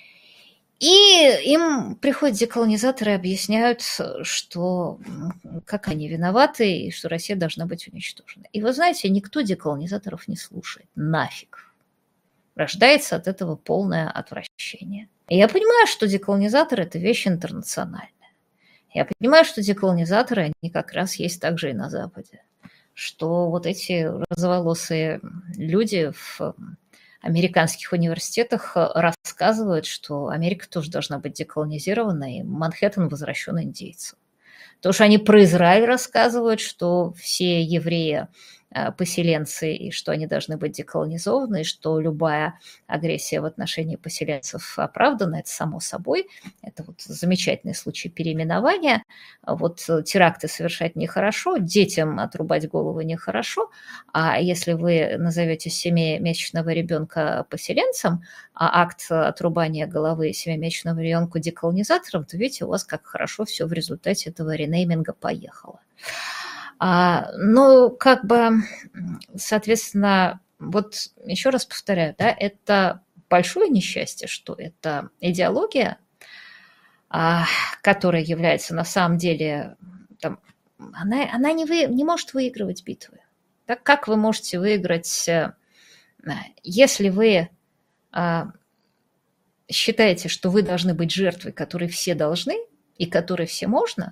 и им приходят деколонизаторы и объясняют, что как они виноваты и что Россия должна быть уничтожена. И вы знаете, никто деколонизаторов не слушает. Нафиг. Рождается от этого полное отвращение. И я понимаю, что деколонизаторы – это вещь интернациональная. Я понимаю, что деколонизаторы, они как раз есть также и на Западе. Что вот эти розоволосые люди в американских университетах рассказывают, что Америка тоже должна быть деколонизирована, и Манхэттен возвращен индейцам. Потому что они про Израиль рассказывают, что все евреи поселенцы, и что они должны быть деколонизованы, и что любая агрессия в отношении поселенцев оправдана, это само собой. Это вот замечательный случай переименования. Вот теракты совершать нехорошо, детям отрубать голову нехорошо, а если вы назовете семимесячного ребенка поселенцем, а акт отрубания головы семимесячного ребенка деколонизатором, то видите, у вас как хорошо все в результате этого ренейминга поехало. А, ну, как бы, соответственно, вот еще раз повторяю, да, это большое несчастье, что это идеология, а, которая является на самом деле, там, она, она не, вы, не может выигрывать битвы. Так как вы можете выиграть, если вы а, считаете, что вы должны быть жертвой, которой все должны и которой все можно?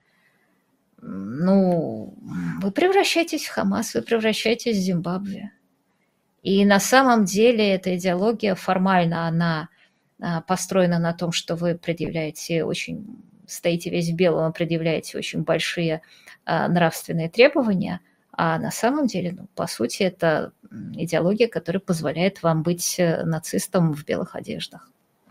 Ну, вы превращаетесь в Хамас, вы превращаетесь в Зимбабве. И на самом деле эта идеология формально, она построена на том, что вы предъявляете очень, стоите весь в белом, предъявляете очень большие нравственные требования, а на самом деле, ну, по сути, это идеология, которая позволяет вам быть нацистом в белых одеждах.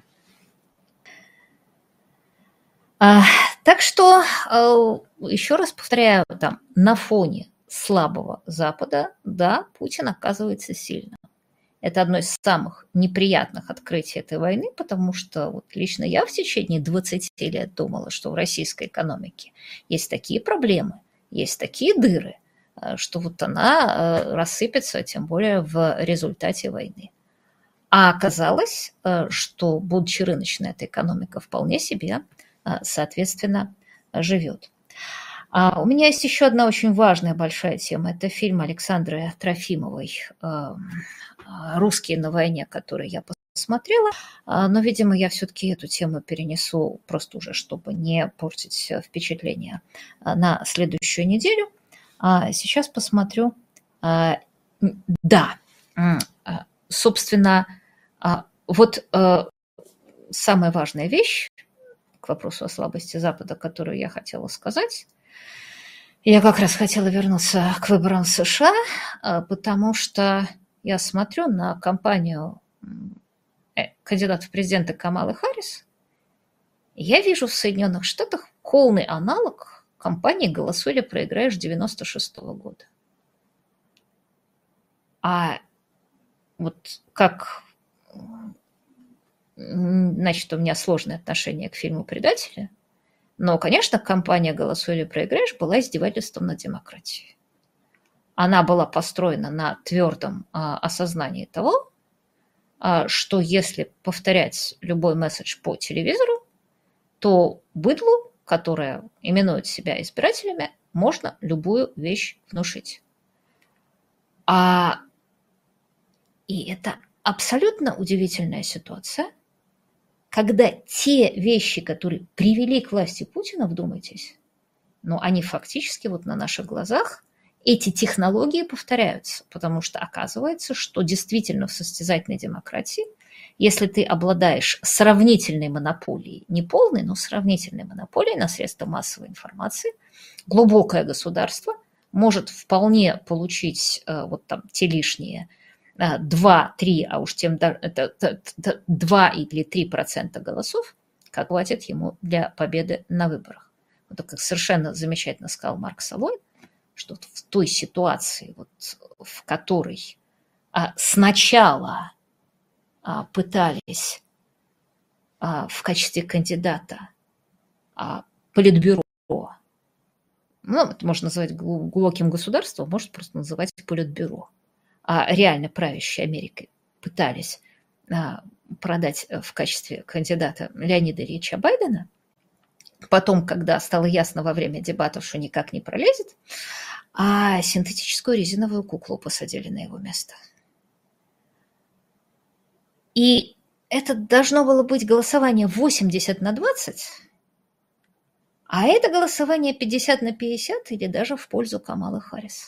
Так что, еще раз повторяю, там, на фоне слабого Запада, да, Путин оказывается сильным. Это одно из самых неприятных открытий этой войны, потому что вот лично я в течение двадцати лет думала, что в российской экономике есть такие проблемы, есть такие дыры, что вот она рассыпется, тем более в результате войны. А оказалось, что, будучи рыночной, эта экономика вполне себе, соответственно, живет. А у меня есть еще одна очень важная большая тема. Это фильм Александры Трофимовой «Русские на войне», который я посмотрела. Но, видимо, я все-таки эту тему перенесу просто уже, чтобы не портить впечатление, на следующую неделю. А сейчас посмотрю. Да, собственно, вот самая важная вещь к вопросу о слабости Запада, которую я хотела сказать. Я как раз хотела вернуться к выборам в США, потому что я смотрю на кампанию кандидата в президенты Камалы Харрис, и я вижу в Соединенных Штатах полный аналог кампании «Голосуй или проиграешь» девяносто шестого года. А вот как... Значит, у меня сложное отношение к фильму «Предатели», но, конечно, кампания «Голосуй или проиграешь» была издевательством над демократией. Она была построена на твердом а, осознании того, а, что если повторять любой месседж по телевизору, то быдлу, которое именует себя избирателями, можно любую вещь внушить. А, и это абсолютно удивительная ситуация, когда те вещи, которые привели к власти Путина, вдумайтесь, но они фактически вот на наших глазах, эти технологии повторяются, потому что оказывается, что действительно в состязательной демократии, если ты обладаешь сравнительной монополией, не полной, но сравнительной монополией на средства массовой информации, глубокое государство может вполне получить вот там те лишние два-три, а уж тем два или три процента голосов, как хватит ему для победы на выборах. Вот как совершенно замечательно сказал Марк Солой, что в той ситуации, вот, в которой а, сначала а, пытались а, в качестве кандидата а, Политбюро ну, это можно называть глубоким государством, может просто называть политбюро. А реально правящей Америкой пытались а, продать в качестве кандидата Леонида Ильича Байдена. Потом, когда стало ясно во время дебатов, что никак не пролезет, а синтетическую резиновую куклу посадили на его место. И это должно было быть голосование восемьдесят на двадцать, а это голосование пятьдесят на пятьдесят или даже в пользу Камалы Харрис.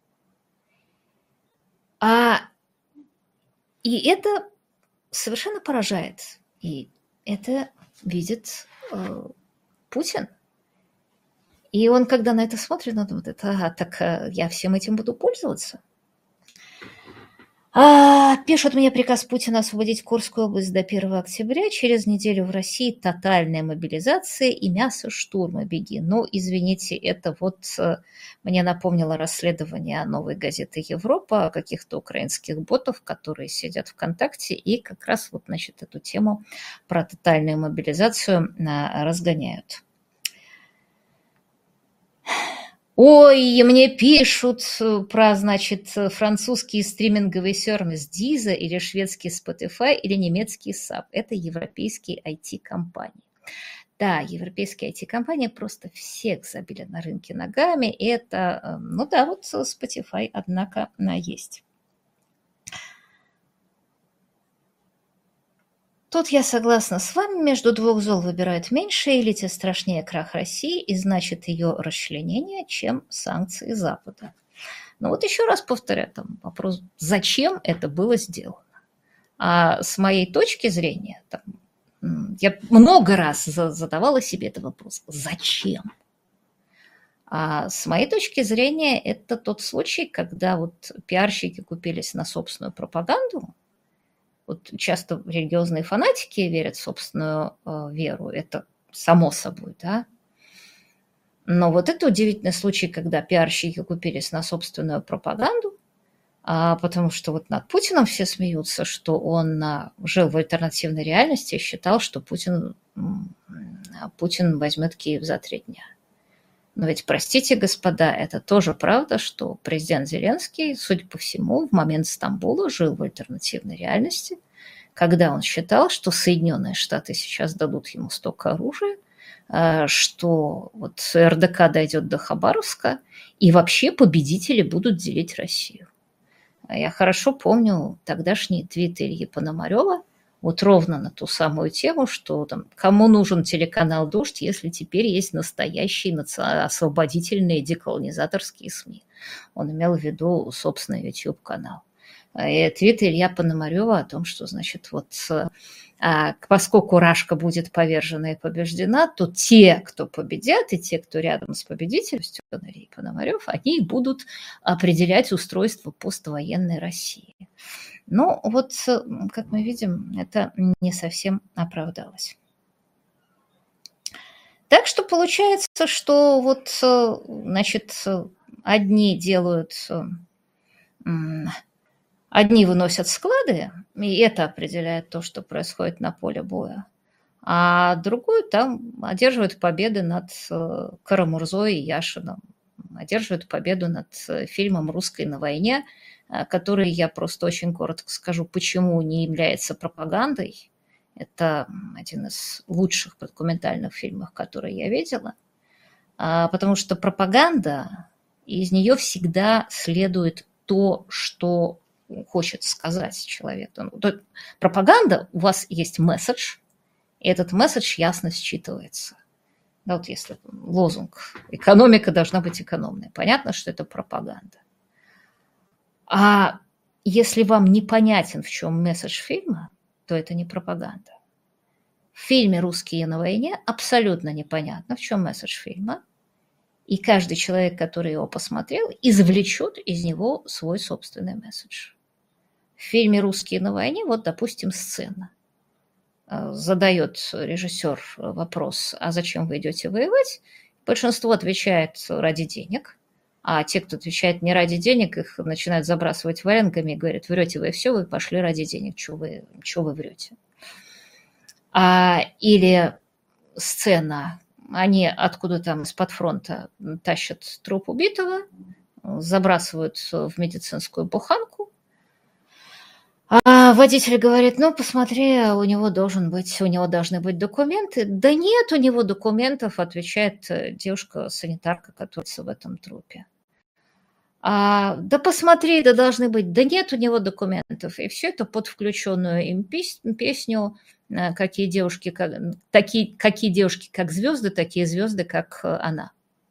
А, и это совершенно поражает. И это видит э, Путин. И он, когда на это смотрит, он думает, ага, так я всем этим буду пользоваться. А, пишут мне приказ Путина освободить Курскую область до первого октября. Через неделю в России тотальная мобилизация и мясо штурма беги. Ну, извините, это вот мне напомнило расследование новой газеты «Европа» о каких-то украинских ботов, которые сидят ВКонтакте и как раз вот, значит, эту тему про тотальную мобилизацию разгоняют. Ой, мне пишут про, значит, французский стриминговый сервис Deezer или шведский Spotify или немецкий сап. Это европейские ай ти-компании. Да, европейские ай ти-компании просто всех забили на рынке ногами. Это, ну да, вот Spotify, однако, она есть. Тут я согласна с вами, между двух зол выбирают меньшее, или тем страшнее крах России, и значит ее расчленение, чем санкции Запада. Но вот еще раз повторяю, там вопрос, зачем это было сделано? А с моей точки зрения, там, я много раз задавала себе этот вопрос, зачем? А с моей точки зрения, это тот случай, когда вот пиарщики купились на собственную пропаганду. Вот часто религиозные фанатики верят в собственную э, веру, это само собой, да. Но вот это удивительный случай, когда пиарщики купились на собственную пропаганду, а, потому что вот над Путиным все смеются, что он а, жил в альтернативной реальности и считал, что Путин, Путин возьмет Киев за три дня. Но ведь, простите, господа, это тоже правда, что президент Зеленский, судя по всему, в момент Стамбула жил в альтернативной реальности, когда он считал, что Соединенные Штаты сейчас дадут ему столько оружия, что вот эр дэ ка дойдет до Хабаровска, и вообще победители будут делить Россию. Я хорошо помню тогдашний твит Ильи Пономарева, вот ровно на ту самую тему, что там, кому нужен телеканал «Дождь», если теперь есть настоящие освободительные деколонизаторские СМИ. Он имел в виду собственный YouTube-канал. И твит Илья Пономарева о том, что, значит, вот поскольку Рашка будет повержена и побеждена, то те, кто победят, и те, кто рядом с победителем, Илья Пономарев, они будут определять устройство поствоенной России. Но вот, как мы видим, это не совсем оправдалось. Так что получается, что вот, значит, одни делают, одни выносят склады, и это определяет то, что происходит на поле боя, а другой там одерживает победы над Карамурзой и Яшиным, одерживает победу над фильмом «Русской на войне», который, я просто очень коротко скажу, почему не является пропагандой. Это один из лучших документальных фильмов, которые я видела. Потому что пропаганда, из нее всегда следует то, что хочет сказать человек. Пропаганда, у вас есть месседж, и этот месседж ясно считывается. Да, вот если лозунг «экономика должна быть экономной», понятно, что это пропаганда. А если вам непонятен, в чем месседж фильма, то это не пропаганда. В фильме «Русские на войне» абсолютно непонятно, в чем месседж фильма, и каждый человек, который его посмотрел, извлечет из него свой собственный месседж. В фильме «Русские на войне», вот, допустим, сцена. Задает режиссер вопрос, а зачем вы идете воевать? Большинство отвечает ради денег. А те, кто отвечает не ради денег, их начинают забрасывать валенками и говорят, врете вы все, вы пошли ради денег, что вы, что вы врете. А, или сцена они откуда там из-под фронта тащат труп убитого, забрасывают в медицинскую буханку. А водитель говорит: ну, посмотри, у него должен быть, у него должны быть документы. Да нет у него документов, отвечает девушка-санитарка, которая в этом трупе. А, да посмотри, да должны быть, да нет у него документов. И все это под включенную им песню «Какие девушки, как, такие, какие девушки, как звезды, такие звезды, как она».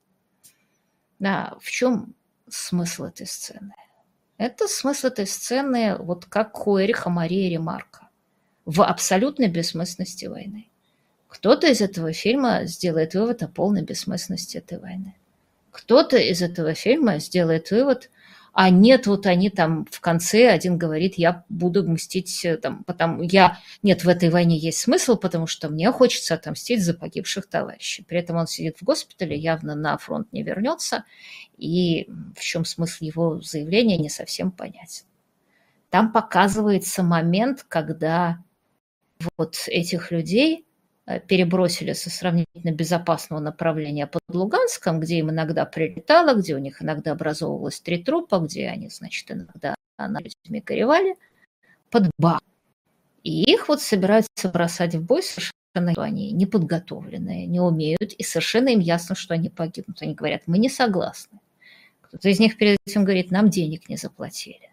Да, в чем смысл этой сцены? Это смысл этой сцены, вот как у Эриха Марии Ремарка, в абсолютной бессмысленности войны. Кто-то из этого фильма сделает вывод о полной бессмысленности этой войны. Кто-то из этого фильма сделает вывод, а нет, вот они там в конце, один говорит: я буду мстить, там, потому я, нет, в этой войне есть смысл, потому что мне хочется отомстить за погибших товарищей. При этом он сидит в госпитале, явно на фронт не вернется, и в чем смысл его заявления, не совсем понятен. Там показывается момент, когда вот этих людей перебросили со сравнительно безопасного направления под Луганском, где им иногда прилетало, где у них иногда образовывалось три трупа, где они, значит, иногда над людьми горевали, под Бахмут. И их вот собираются бросать в бой совершенно, они неподготовленные, не умеют, и совершенно им ясно, что они погибнут. Они говорят: мы не согласны. Кто-то из них перед этим говорит: нам денег не заплатили.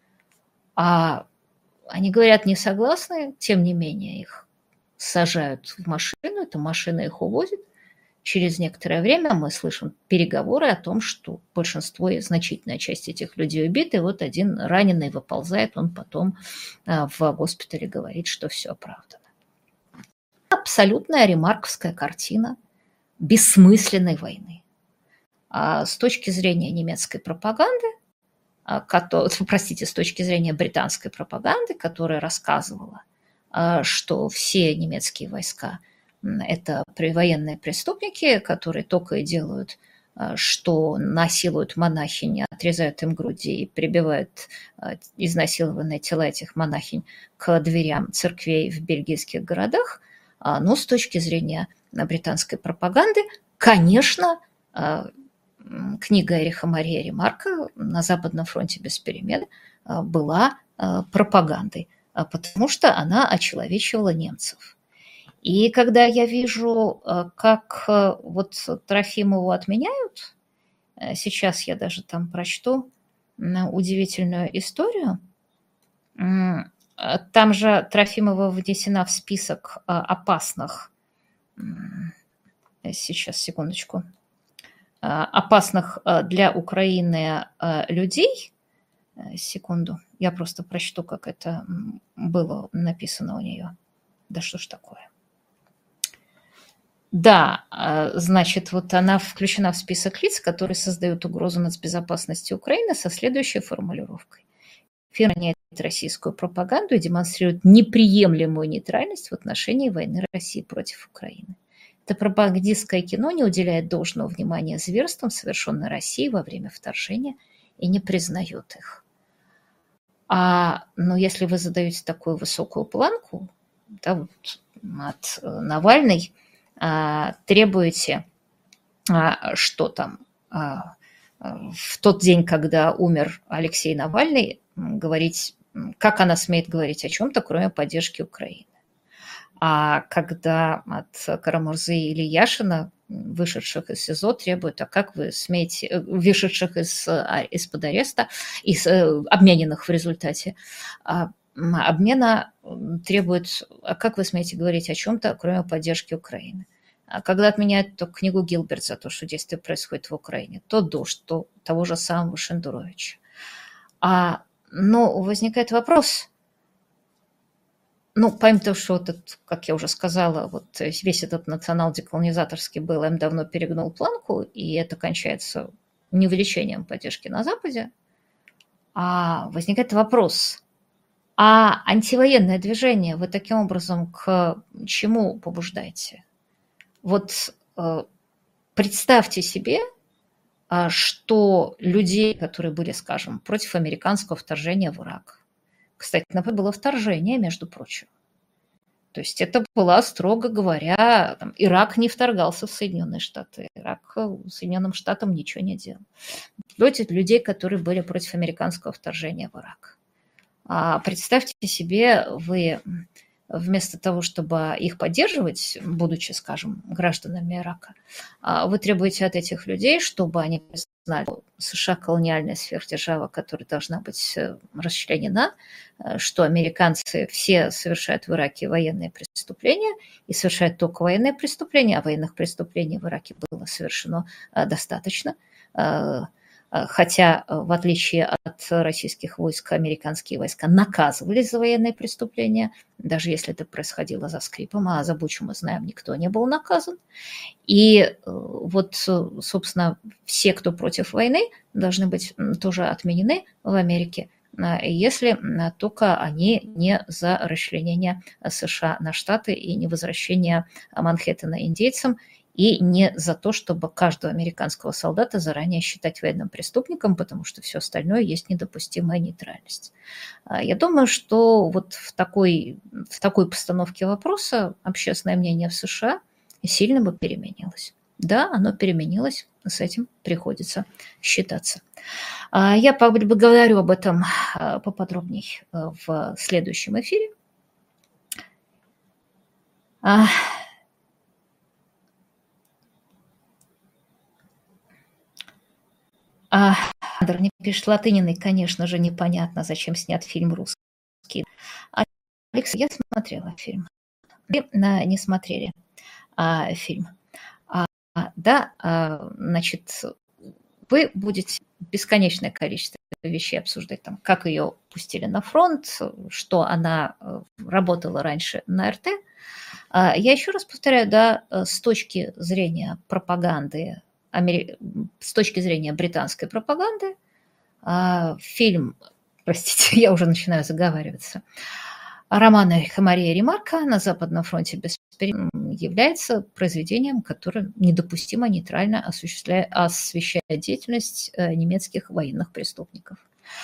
А они говорят: не согласны, тем не менее их сажают в машину, эта машина их увозит. Через некоторое время мы слышим переговоры о том, что большинство и значительная часть этих людей убиты. Вот один раненый выползает, он потом в госпитале говорит, что все оправдано. Абсолютная ремарковская картина бессмысленной войны. А с точки зрения немецкой пропаганды, которая, простите, с точки зрения британской пропаганды, которая рассказывала, что все немецкие войска – это военные преступники, которые только и делают, что насилуют монахинь, отрезают им груди и прибивают изнасилованные тела этих монахинь к дверям церквей в бельгийских городах. Ну, с точки зрения британской пропаганды, конечно, книга Эриха Марии Ремарка «На Западном фронте без перемен» была пропагандой, потому что она очеловечивала немцев. И когда я вижу, как вот Трофимову отменяют, сейчас я даже там прочту удивительную историю, там же Трофимова внесена в список опасных, сейчас, секундочку, опасных для Украины людей. Секунду, я просто прочту, как это было написано у нее. Да что ж такое? Да, значит, вот она включена в список лиц, которые создают угрозу нацбезопасности Украины со следующей формулировкой. Фирма гоняет российскую пропаганду и демонстрирует неприемлемую нейтральность в отношении войны России против Украины. Это пропагандистское кино не уделяет должного внимания зверствам, совершенным Россией во время вторжения, и не признает их. А, но если вы задаете такую высокую планку, да, вот, от Навальной, а, требуете, а, что там, а, в тот день, когда умер Алексей Навальный, говорить, как она смеет говорить о чем-то, кроме поддержки Украины. А когда от Карамурзы или Яшина, вышедших из СИЗО, требуют: а как вы смеете, вышедших из, из-под ареста, из, обмененных в результате обмена, требуют: а как вы смеете говорить о чем-то, кроме поддержки Украины? А когда отменяют то книгу Гилберт за то, что действие происходит в Украине, то дождь, то того же самого Шендеровича. А, но возникает вопрос. Ну, помимо того, что, вот это, как я уже сказала, вот весь этот национал-деколонизаторский БЛМ давно перегнул планку, и это кончается не увеличением поддержки на Западе, а возникает вопрос, а антивоенное движение вы таким образом к чему побуждаете? Вот э, представьте себе, что людей, которые были, скажем, против американского вторжения в Ирак, кстати, например, было вторжение, между прочим. То есть это была, строго говоря, там, Ирак не вторгался в Соединенные Штаты. Ирак Соединенным Штатам ничего не делал. Против людей, которые были против американского вторжения в Ирак. А представьте себе, вы вместо того, чтобы их поддерживать, будучи, скажем, гражданами Ирака, вы требуете от этих людей, чтобы они признали, что США колониальная сверхдержава, которая должна быть расчленена, что американцы все совершают в Ираке военные преступления и совершают только военные преступления, а военных преступлений в Ираке было совершено достаточно. Хотя, в отличие от российских войск, американские войска наказывались за военные преступления, даже если это происходило за скрипом, а за Бучу, мы знаем, никто не был наказан. И вот, собственно, все, кто против войны, должны быть тоже отменены в Америке, если только они не за расчленение США на штаты и не возвращение Манхэттена индейцам, и не за то, чтобы каждого американского солдата заранее считать военным преступником, потому что все остальное есть недопустимая нейтральность. Я думаю, что вот в такой, в такой постановке вопроса общественное мнение в США сильно бы переменилось. Да, оно переменилось, с этим приходится считаться. Я поговорю об этом поподробнее в следующем эфире. А Андр не пишет Латыниной, конечно же, непонятно, зачем снят фильм русский. Алекс, я смотрела фильм. Вы не смотрели а, фильм. А, да, а, значит, вы будете бесконечное количество вещей обсуждать, там, как ее пустили на фронт, что она работала раньше на эр тэ. А, я еще раз повторяю, да, с точки зрения пропаганды, с точки зрения британской пропаганды, фильм, простите, я уже начинаю заговариваться, романа Мария Ремарка «На Западном фронте без перемен» является произведением, которое недопустимо нейтрально освещает деятельность немецких военных преступников.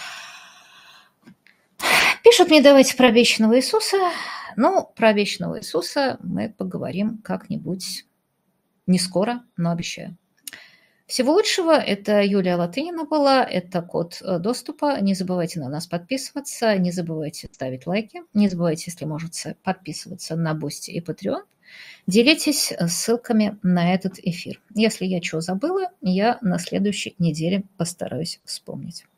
Пишут мне, давайте про обещанного Иисуса. Ну, про обещанного Иисуса мы поговорим как-нибудь не скоро, но обещаю. Всего лучшего. Это Юлия Латынина была, это код доступа. Не забывайте на нас подписываться, не забывайте ставить лайки, не забывайте, если можете, подписываться на Бусти и Patreon. Делитесь ссылками на этот эфир. Если я чего забыла, я на следующей неделе постараюсь вспомнить.